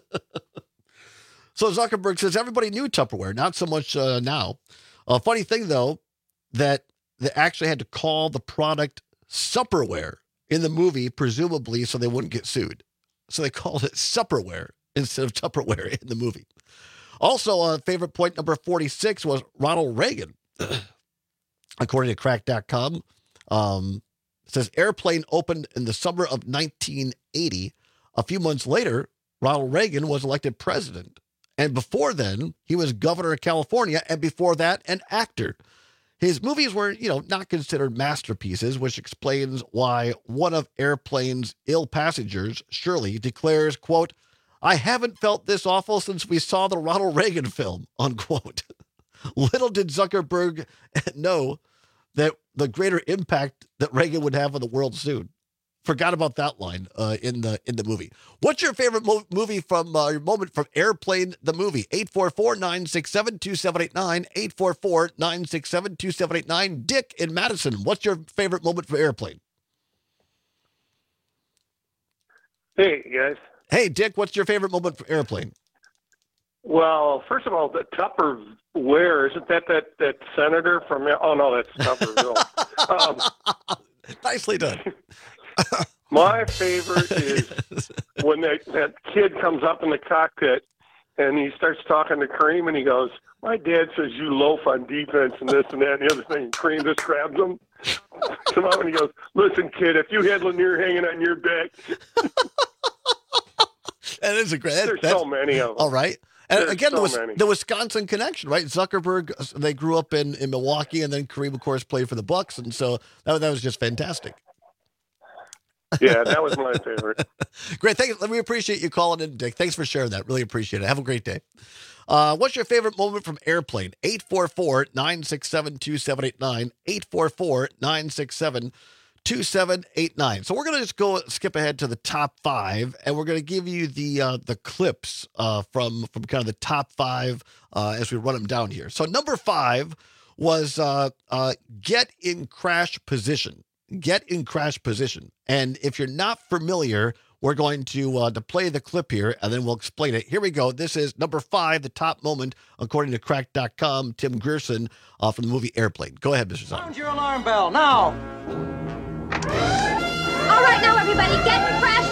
So Zuckerberg says everybody knew Tupperware, not so much uh, now. A uh, funny thing, though, that they actually had to call the product Supperware in the movie, presumably so they wouldn't get sued. So they called it Supperware instead of Tupperware in the movie. Also, uh, favorite point number forty-six was Ronald Reagan. According to crack dot com, um, it says Airplane opened in the summer of nineteen eighty. A few months later, Ronald Reagan was elected president. And before then, he was governor of California, and before that, an actor. His movies were, you know, not considered masterpieces, which explains why one of Airplane's ill passengers, Shirley, declares, quote, I haven't felt this awful since we saw the Ronald Reagan film, unquote. Little did Zuckerberg know that the greater impact that Reagan would have on the world soon. Forgot about that line uh, in the in the movie. What's your favorite mo- movie from uh, your moment from Airplane, the movie? eight four four, nine six seven, two seven eight nine, eight four four, nine six seven, two seven eight nine. Dick in Madison, what's your favorite moment from Airplane? Hey, guys. Hey, Dick, what's your favorite moment from Airplane? Well, first of all, the Tupperware, isn't that that, that senator from, oh, no, that's Tupperville. um, Nicely done. My favorite is when that, that kid comes up in the cockpit and he starts talking to Kareem and he goes, my dad says you loaf on defense and this and that and the other thing. And Kareem just grabs him, come up and he goes, listen, kid, if you had Lanier hanging on your back. That is a great. There's that's, so many of them. All right. And There's again, so the, many. the Wisconsin connection, right? Zuckerberg, they grew up in, in Milwaukee, and then Kareem, of course, played for the Bucks, and so that, that was just fantastic. Yeah, that was my favorite. Great. Thank you. We appreciate you calling in, Dick. Thanks for sharing that. Really appreciate it. Have a great day. Uh, what's your favorite moment from Airplane? eight four four, nine six seven, two seven eight nine, eight four four, nine six seven, two seven eight nine. So we're going to just go skip ahead to the top five, and we're going to give you the uh, the clips uh, from, from kind of the top five uh, as we run them down here. So number five was uh, uh, get in crash position. Get in crash position. And if you're not familiar, we're going to uh, to play the clip here, and then we'll explain it. Here we go. This is number five, the top moment, according to crack dot com, Tim Gerson uh, from the movie Airplane. Go ahead, Mister Simon. Sound your alarm bell now. All right, now, everybody, get in crash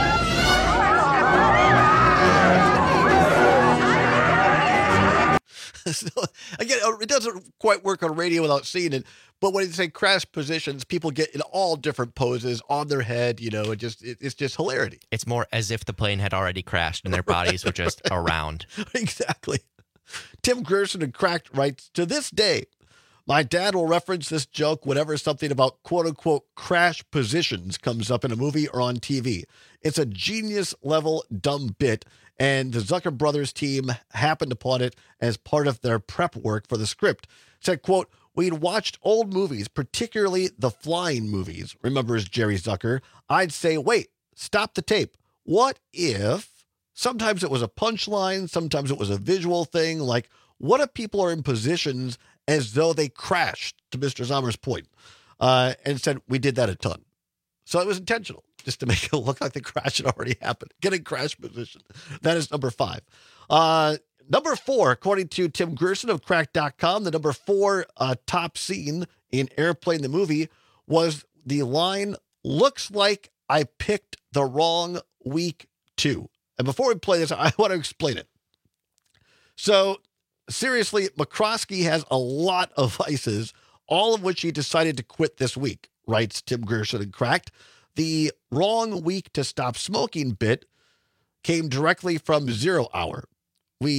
So, again, it doesn't quite work on radio without seeing it. But when you say crash positions, people get in all different poses on their head. You know, it just it, it's just hilarity. It's more as if the plane had already crashed and their bodies were just around. Exactly. Tim Gerson and Cracked writes, to this day, my dad will reference this joke whenever something about quote-unquote crash positions comes up in a movie or on T V. It's a genius-level dumb bit, and the Zucker brothers team happened upon it as part of their prep work for the script. Said, quote, we'd watched old movies, particularly the flying movies, remembers Jerry Zucker. I'd say, wait, stop the tape. What if, sometimes it was a punchline, sometimes it was a visual thing, like, what if people are in positions as though they crashed, to Mister Sommer's point, uh, and said, we did that a ton. So it was intentional, just to make it look like the crash had already happened. Get in crash position. That is number five. Uh, number four, according to Tim Gerson of crack dot com, the number four uh, top scene in Airplane the movie was the line, looks like I picked the wrong week too. And before we play this, I want to explain it. So, seriously, McCroskey has a lot of vices, all of which he decided to quit this week, writes Tim Gerson and Cracked. The wrong week to stop smoking bit came directly from Zero Hour. We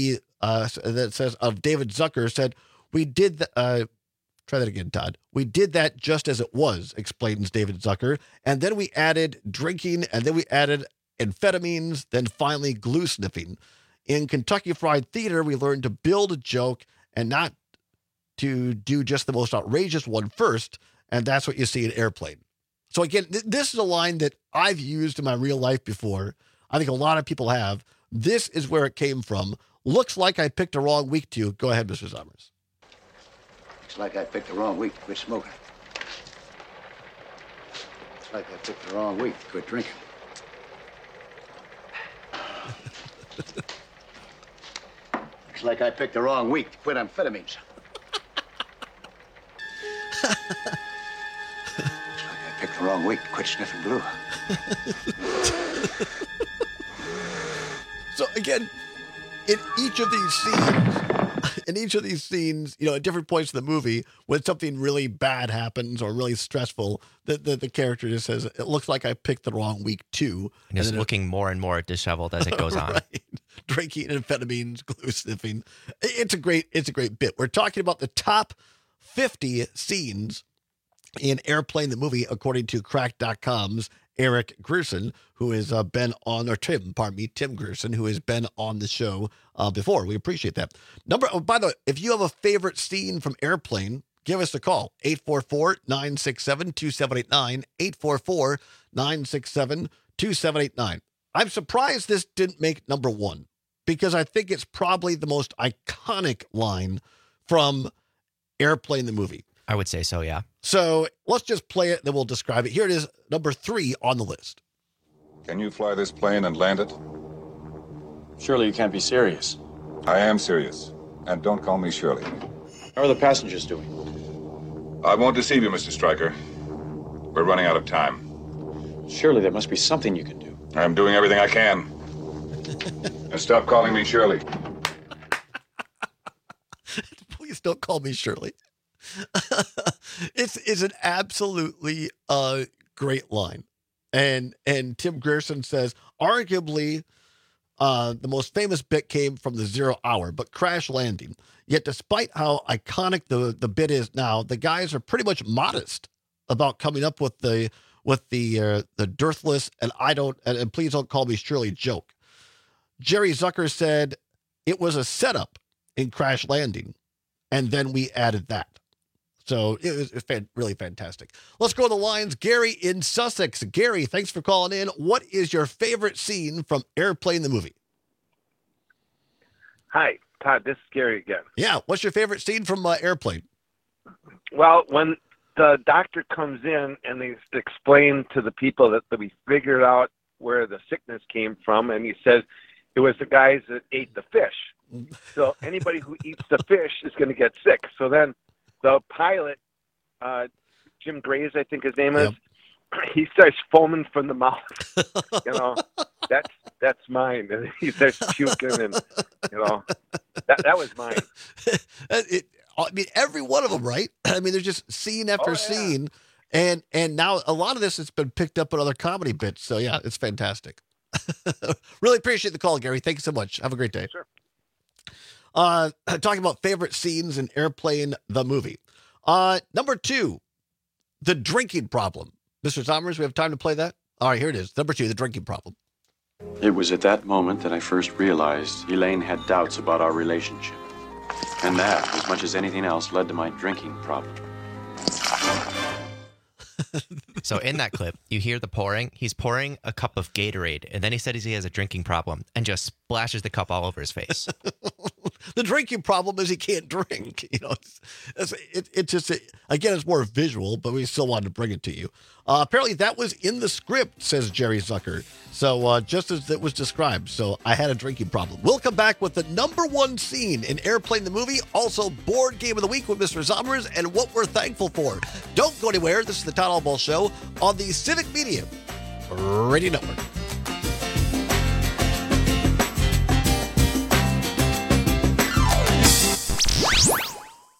uh, that says of David Zucker said, we did the, uh, try that again, Todd. We did that just as it was, explains David Zucker. And then we added drinking, and then we added amphetamines, then finally glue sniffing. In Kentucky Fried Theater, we learned to build a joke and not to do just the most outrageous one first. And that's what you see in Airplane. So again, th- this is a line that I've used in my real life before. I think a lot of people have. This is where it came from. Looks like I picked a wrong week to. Go ahead, Mister Summers. Looks like I picked the wrong week to quit smoking. Looks like I picked the wrong week to quit drinking. Looks like I picked the wrong week to quit amphetamines. Looks like I picked the wrong week to quit sniffing glue. So again, in each of these scenes, in each of these scenes, you know, at different points in the movie, when something really bad happens or really stressful, the the, the character just says, "It looks like I picked the wrong week too." And he's then looking it, more and more disheveled as it goes on. Right. Drinking amphetamines, glue sniffing. It's a great, it's a great bit. We're talking about the top fifty scenes in Airplane the movie, according to Cracked dot com's Eric Gerson, who has uh, been on, or Tim, pardon me, Tim Gerson, who has been on the show uh, before. We appreciate that. Number, oh, by the way, if you have a favorite scene from Airplane, give us a call, eight four four, nine six seven, two seven eight nine, eight four four, nine six seven, two seven eight nine. I'm surprised this didn't make number one, because I think it's probably the most iconic line from Airplane the movie. I would say so, yeah. So let's just play it, then we'll describe it. Here it is, number three on the list. Can you fly this plane and land it? Surely you can't be serious. I am serious. And don't call me Shirley. How are the passengers doing? I won't deceive you, Mister Stryker. We're running out of time. Surely there must be something you can do. I'm doing everything I can. And stop calling me Shirley. Please don't call me Shirley. it's it's an absolutely uh, great line. And and Tim Gerson says, arguably, uh, the most famous bit came from the Zero Hour, but Crash Landing. Yet despite how iconic the, the bit is now, the guys are pretty much modest about coming up with the with the uh, the dirthless and I don't and, and please don't call me Shirley joke. Jerry Zucker said it was a setup in Crash Landing, and then we added that. So it was, it was really fantastic. Let's go to the lines. Gary in Sussex. Gary, thanks for calling in. What is your favorite scene from Airplane the movie? Hi, Todd. This is Gary again. Yeah. What's your favorite scene from uh, Airplane? Well, when the doctor comes in and they explain to the people that, that we figured out where the sickness came from, and he says it was the guys that ate the fish. So anybody who eats the fish is going to get sick. So then the pilot, uh, Jim Graves, I think his name is, yep. He starts foaming from the mouth. You know, that's that's mine. And he starts puking, and you know, that that was mine. it, I mean, every one of them, right? I mean, there's just scene after oh, yeah. scene, and and now a lot of this has been picked up in other comedy bits. So yeah, it's fantastic. Really appreciate the call, Gary. Thank you so much. Have a great day. Sure. Uh, talking about favorite scenes in Airplane the movie. Uh, number two, the drinking problem. Mister Sommers, we have time to play that? All right, here it is. Number two, the drinking problem. It was at that moment that I first realized Elaine had doubts about our relationship. And that, as much as anything else, led to my drinking problem. So in that clip, you hear the pouring. He's pouring a cup of Gatorade, and then he says he has a drinking problem and just splashes the cup all over his face. The drinking problem is he can't drink. You know, it's, it's, it, it just, it, again, it's more visual, but we still wanted to bring it to you. Uh, apparently that was in the script, says Jerry Zucker. So uh, just as it was described. So I had a drinking problem. We'll come back with the number one scene in Airplane the movie, also board game of the week with Mister Zommers, and what we're thankful for. Don't go anywhere. This is the Todd Allball Show on the Civic Media Radio Network.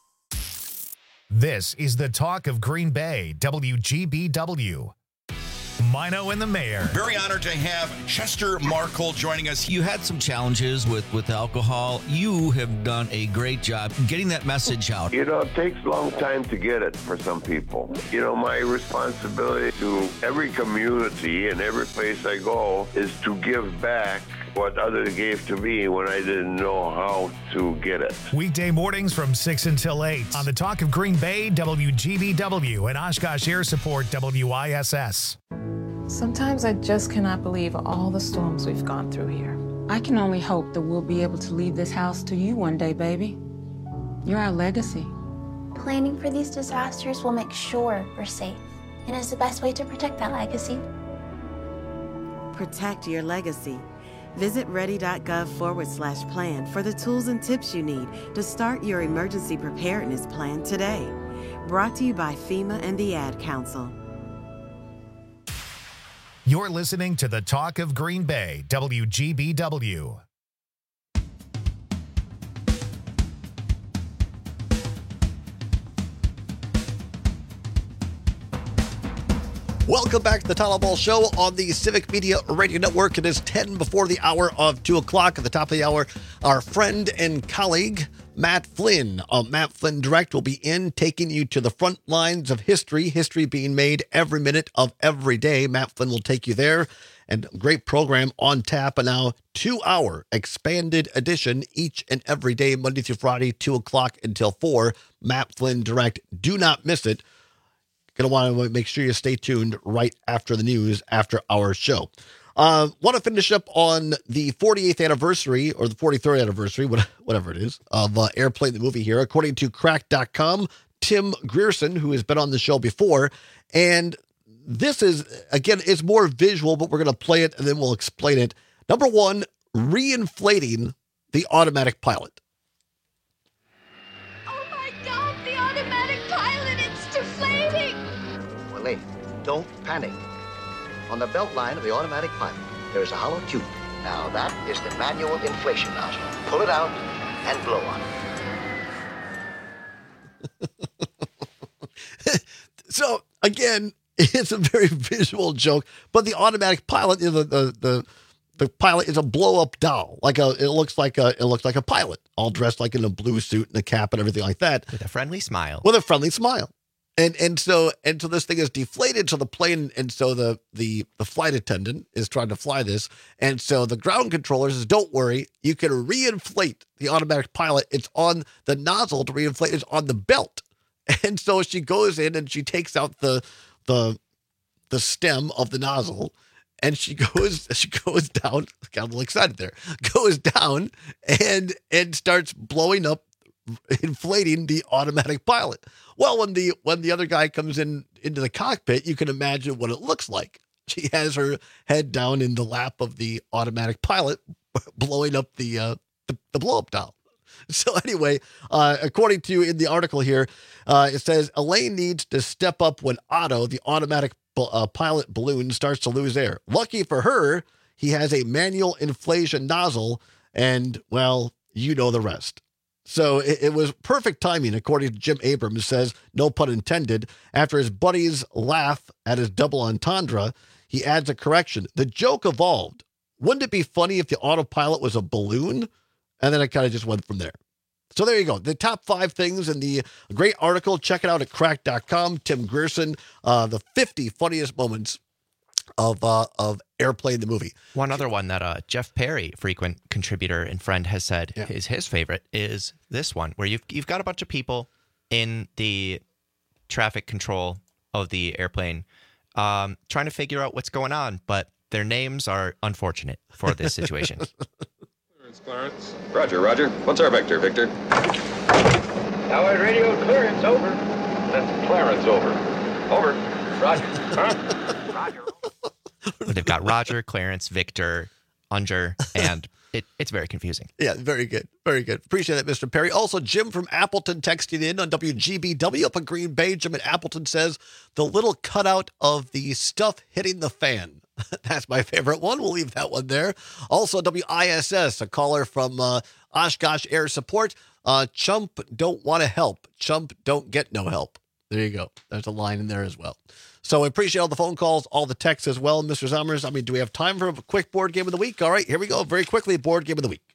This is the talk of Green Bay, W G B W. Mino and the Mayor. Very honored to have Chester Markle joining us. You had some challenges with, with alcohol. You have done a great job getting that message out. You know, it takes a long time to get it for some people. You know, my responsibility to every community and every place I go is to give back what others gave to me when I didn't know how to get it. Weekday mornings from six until eight on the Talk of Green Bay, W G B W, and Oshkosh Air Support, W I S S. Sometimes I just cannot believe all the storms we've gone through here. I can only hope that we'll be able to leave this house to you one day, baby. You're our legacy. Planning for these disasters will make sure we're safe, and is the best way to protect that legacy. Protect your legacy. Visit ready.gov forward slash plan for the tools and tips you need to start your emergency preparedness plan today. Brought to you by FEMA and the Ad Council. You're listening to the Talk of Green Bay, W G B W. Welcome back to the Tyler Ball Show on the Civic Media Radio Network. It is ten before the hour of two o'clock. At the top of the hour, our friend and colleague, Matt Flynn, of Matt Flynn Direct, will be in, taking you to the front lines of history, history being made every minute of every day. Matt Flynn will take you there. And great program on tap, and now two-hour expanded edition each and every day, Monday through Friday, two o'clock until four. Matt Flynn Direct. Do not miss it. Going to want to make sure you stay tuned right after the news, after our show. Uh, want to finish up on the forty-eighth anniversary, or the forty-third anniversary, whatever it is, of uh, Airplane the Movie here. According to cracked dot com, Tim Grierson, who has been on the show before, and this is, again, it's more visual, but we're going to play it and then we'll explain it. Number one, reinflating the automatic pilot. Oh my God, the automatic pilot, it's deflating! Willie, don't panic. On the belt line of the automatic pilot, there is a hollow tube. Now that is the manual inflation nozzle. Pull it out and blow on it. So, again, it's a very visual joke, but the automatic pilot, the the the, the pilot is a blow-up doll. Like a, it looks like a, it looks like a pilot, all dressed like in a blue suit and a cap and everything like that, with a friendly smile. With a friendly smile, and and so and so this thing is deflated. So the plane, and so the the the flight attendant is trying to fly this, and so the ground controller says, "Don't worry, you can reinflate the automatic pilot. It's on the nozzle to reinflate. It's on the belt." And so she goes in and she takes out the the the stem of the nozzle, and she goes she goes down, got a little excited there, goes down and and starts blowing up, inflating the automatic pilot. Well, when the when the other guy comes in into the cockpit, you can imagine what it looks like. She has her head down in the lap of the automatic pilot, blowing up the uh, the, the blow up doll. So anyway, uh, according to in the article here, uh, it says Elaine needs to step up when Otto, the automatic uh, pilot balloon, starts to lose air. Lucky for her, he has a manual inflation nozzle, and, well, you know the rest. So it, it was perfect timing, according to Jim Abrams, says, no pun intended. After his buddies laugh at his double entendre, he adds a correction. The joke evolved. Wouldn't it be funny if the autopilot was a balloon? And then it kind of just went from there. So there you go. The top five things in the great article. Check it out at cracked dot com. Tim Grierson, uh, the fifty funniest moments of uh, of Airplane the Movie. One other one that uh, Jeff Perry, frequent contributor and friend, has said yeah. is his favorite is this one, where you've you've got a bunch of people in the traffic control of the airplane um, trying to figure out what's going on, but their names are unfortunate for this situation. Clarence. Roger, Roger. What's our vector, Victor? Howard radio clearance, over. That's Clarence, over. Over. Roger. Huh? Roger. They've got Roger, Clarence, Victor, Unger, and it, it's very confusing. Yeah, very good. Very good. Appreciate it, Mister Perry. Also, Jim from Appleton texting in on W G B W up in Green Bay. Jim at Appleton says, the little cutout of the stuff hitting the fan. That's my favorite one. We'll leave that one there. Also, W I S S, a caller from uh, Oshkosh Air Support. Uh, Chump don't want to help. Chump don't get no help. There you go. There's a line in there as well. So we appreciate all the phone calls, all the texts as well, Mister Summers. I mean, do we have time for a quick board game of the week? All right, here we go. Very quickly, board game of the week.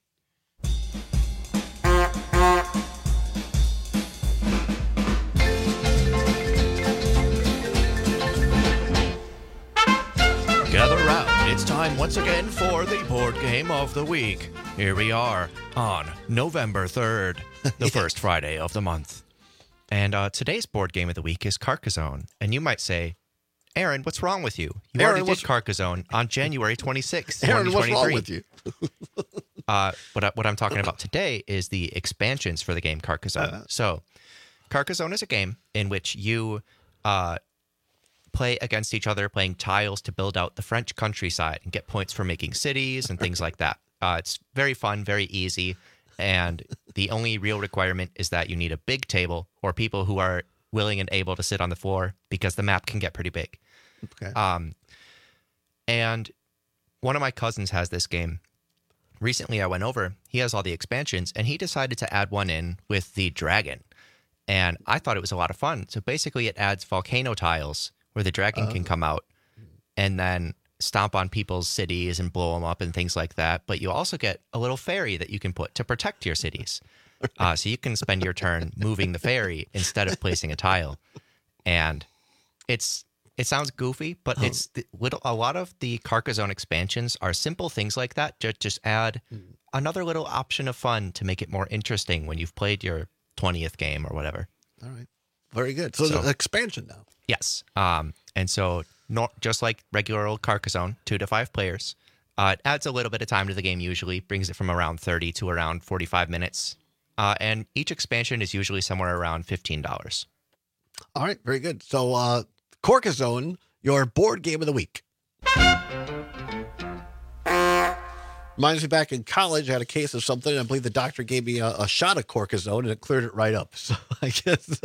Gather round. It's time once again for the board game of the week. Here we are on November third, the first Friday of the month. And uh, today's board game of the week is Carcassonne. And you might say, Aaron, what's wrong with you? You Aaron, already did Carcassonne on January twenty-sixth, Aaron, twenty twenty-three. what's wrong with you? uh, what, I, what I'm talking about today is the expansions for the game Carcassonne. Uh, so Carcassonne is a game in which you uh, play against each other, playing tiles to build out the French countryside and get points for making cities and things like that. Uh, it's very fun, very easy. And the only real requirement is that you need a big table or people who are willing and able to sit on the floor because the map can get pretty big. Okay. Um, and one of my cousins has this game. Recently, I went over. He has all the expansions, and he decided to add one in with the dragon. And I thought it was a lot of fun. So basically, it adds volcano tiles where the dragon uh, can come out and then stomp on people's cities and blow them up and things like that. But you also get a little ferry that you can put to protect your cities. Uh, so you can spend your turn moving the ferry instead of placing a tile. And it's it sounds goofy, but it's the, little, a lot of the Carcassonne expansions are simple things like that. Just, just add another little option of fun to make it more interesting when you've played your twentieth game or whatever. All right. Very good. So, so the expansion now. Yes. Um, and so no, just like regular old Carcassonne, two to five players. Uh, it adds a little bit of time to the game usually, brings it from around thirty to around forty-five minutes. Uh, and each expansion is usually somewhere around fifteen dollars. All right, very good. So uh, Carcassonne, your board game of the week. Reminds me back in college, I had a case of something, and I believe the doctor gave me a, a shot of Carcassonne, and it cleared it right up. So I guess...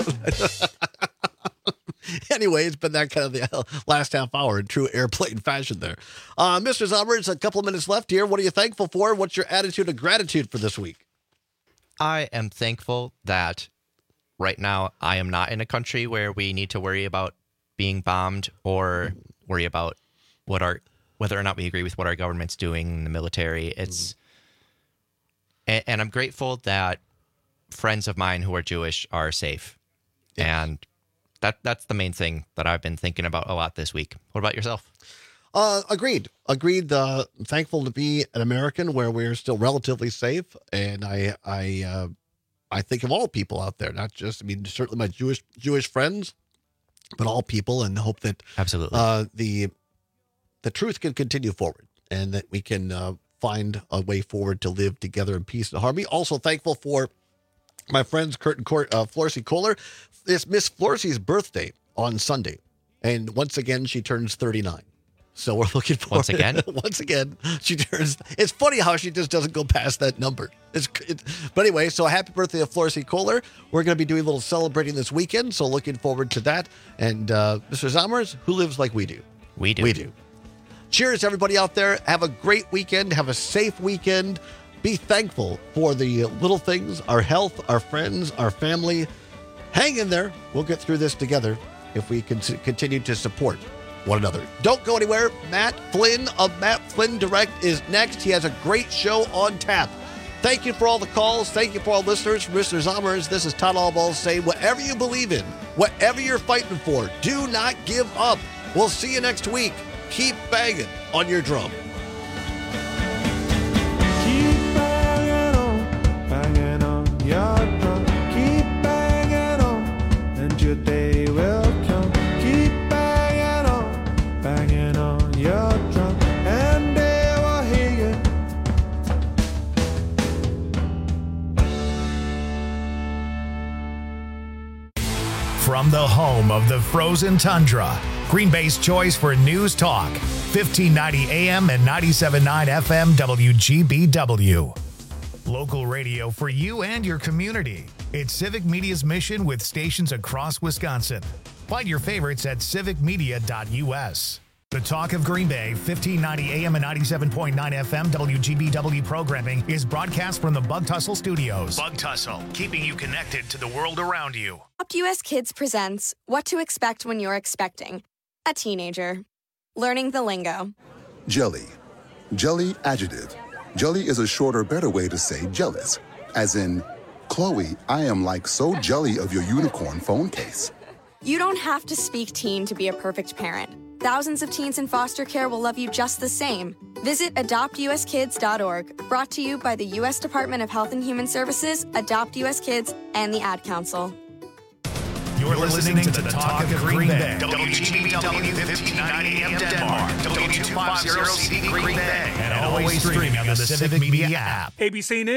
Anyway, it's been that kind of the last half hour in true airplane fashion there. Uh, Mister Zommers, a couple of minutes left here. What are you thankful for? What's your attitude of gratitude for this week? I am thankful that right now I am not in a country where we need to worry about being bombed or worry about what our whether or not we agree with what our government's doing in the military. It's mm. and, and I'm grateful that friends of mine who are Jewish are safe. Yes. And That that's the main thing that I've been thinking about a lot this week. What about yourself? Uh, agreed. Agreed. Uh, thankful to be an American where we're still relatively safe, and I I uh, I think of all people out there, not just I mean certainly my Jewish Jewish friends, but all people, and hope that absolutely uh, the the truth can continue forward, and that we can uh, find a way forward to live together in peace and harmony. Also thankful for my friends Kurt and Court, uh, Florcy Kohler. It's Miss Florcy's birthday on Sunday, and once again she turns thirty-nine. So we're looking for once again. once again she turns. It's funny how she just doesn't go past that number. It's, it's but anyway. So happy birthday to Florcy Kohler. We're going to be doing a little celebrating this weekend. So looking forward to that. And uh, Mister Zommers, who lives like we do? We do. We do. Cheers, everybody out there. Have a great weekend. Have a safe weekend. Be thankful for the little things, our health, our friends, our family. Hang in there. We'll get through this together if we can continue to support one another. Don't go anywhere. Matt Flynn of Matt Flynn Direct is next. He has a great show on tap. Thank you for all the calls. Thank you for all listeners. From Mister Zommers, this is Todd Allball saying, whatever you believe in, whatever you're fighting for, do not give up. We'll see you next week. Keep banging on your drum. Keep banging on, banging on your drum. Keep banging on, and your day will come. Keep banging on, banging on your drum, and they will hear you. From the home of the frozen tundra, Green Bay's choice for news talk, fifteen ninety A M and ninety-seven point nine F M W G B W. Local radio for you and your community. It's Civic Media's mission with stations across Wisconsin. Find your favorites at civic media dot U S. The Talk of Green Bay, fifteen ninety A M and ninety-seven point nine F M W G B W programming is broadcast from the Bug Tussle Studios. Bug Tussle, keeping you connected to the world around you. Adopt U S Kids presents What to Expect When You're Expecting a Teenager. Learning the lingo. Jelly. Jelly adjective. Jelly is a shorter, better way to say jealous. As in, Chloe, I am like so jelly of your unicorn phone case. You don't have to speak teen to be a perfect parent. Thousands of teens in foster care will love you just the same. Visit adopt u s kids dot org, brought to you by the U S Department of Health and Human Services, Adopt U S Kids, and the Ad Council. You're listening to the Talk of Green Bay, W G B W fifteen ninety A M Denmark, W two fifty C D Green Bay, and always streaming on the Civic Media app. A B C News.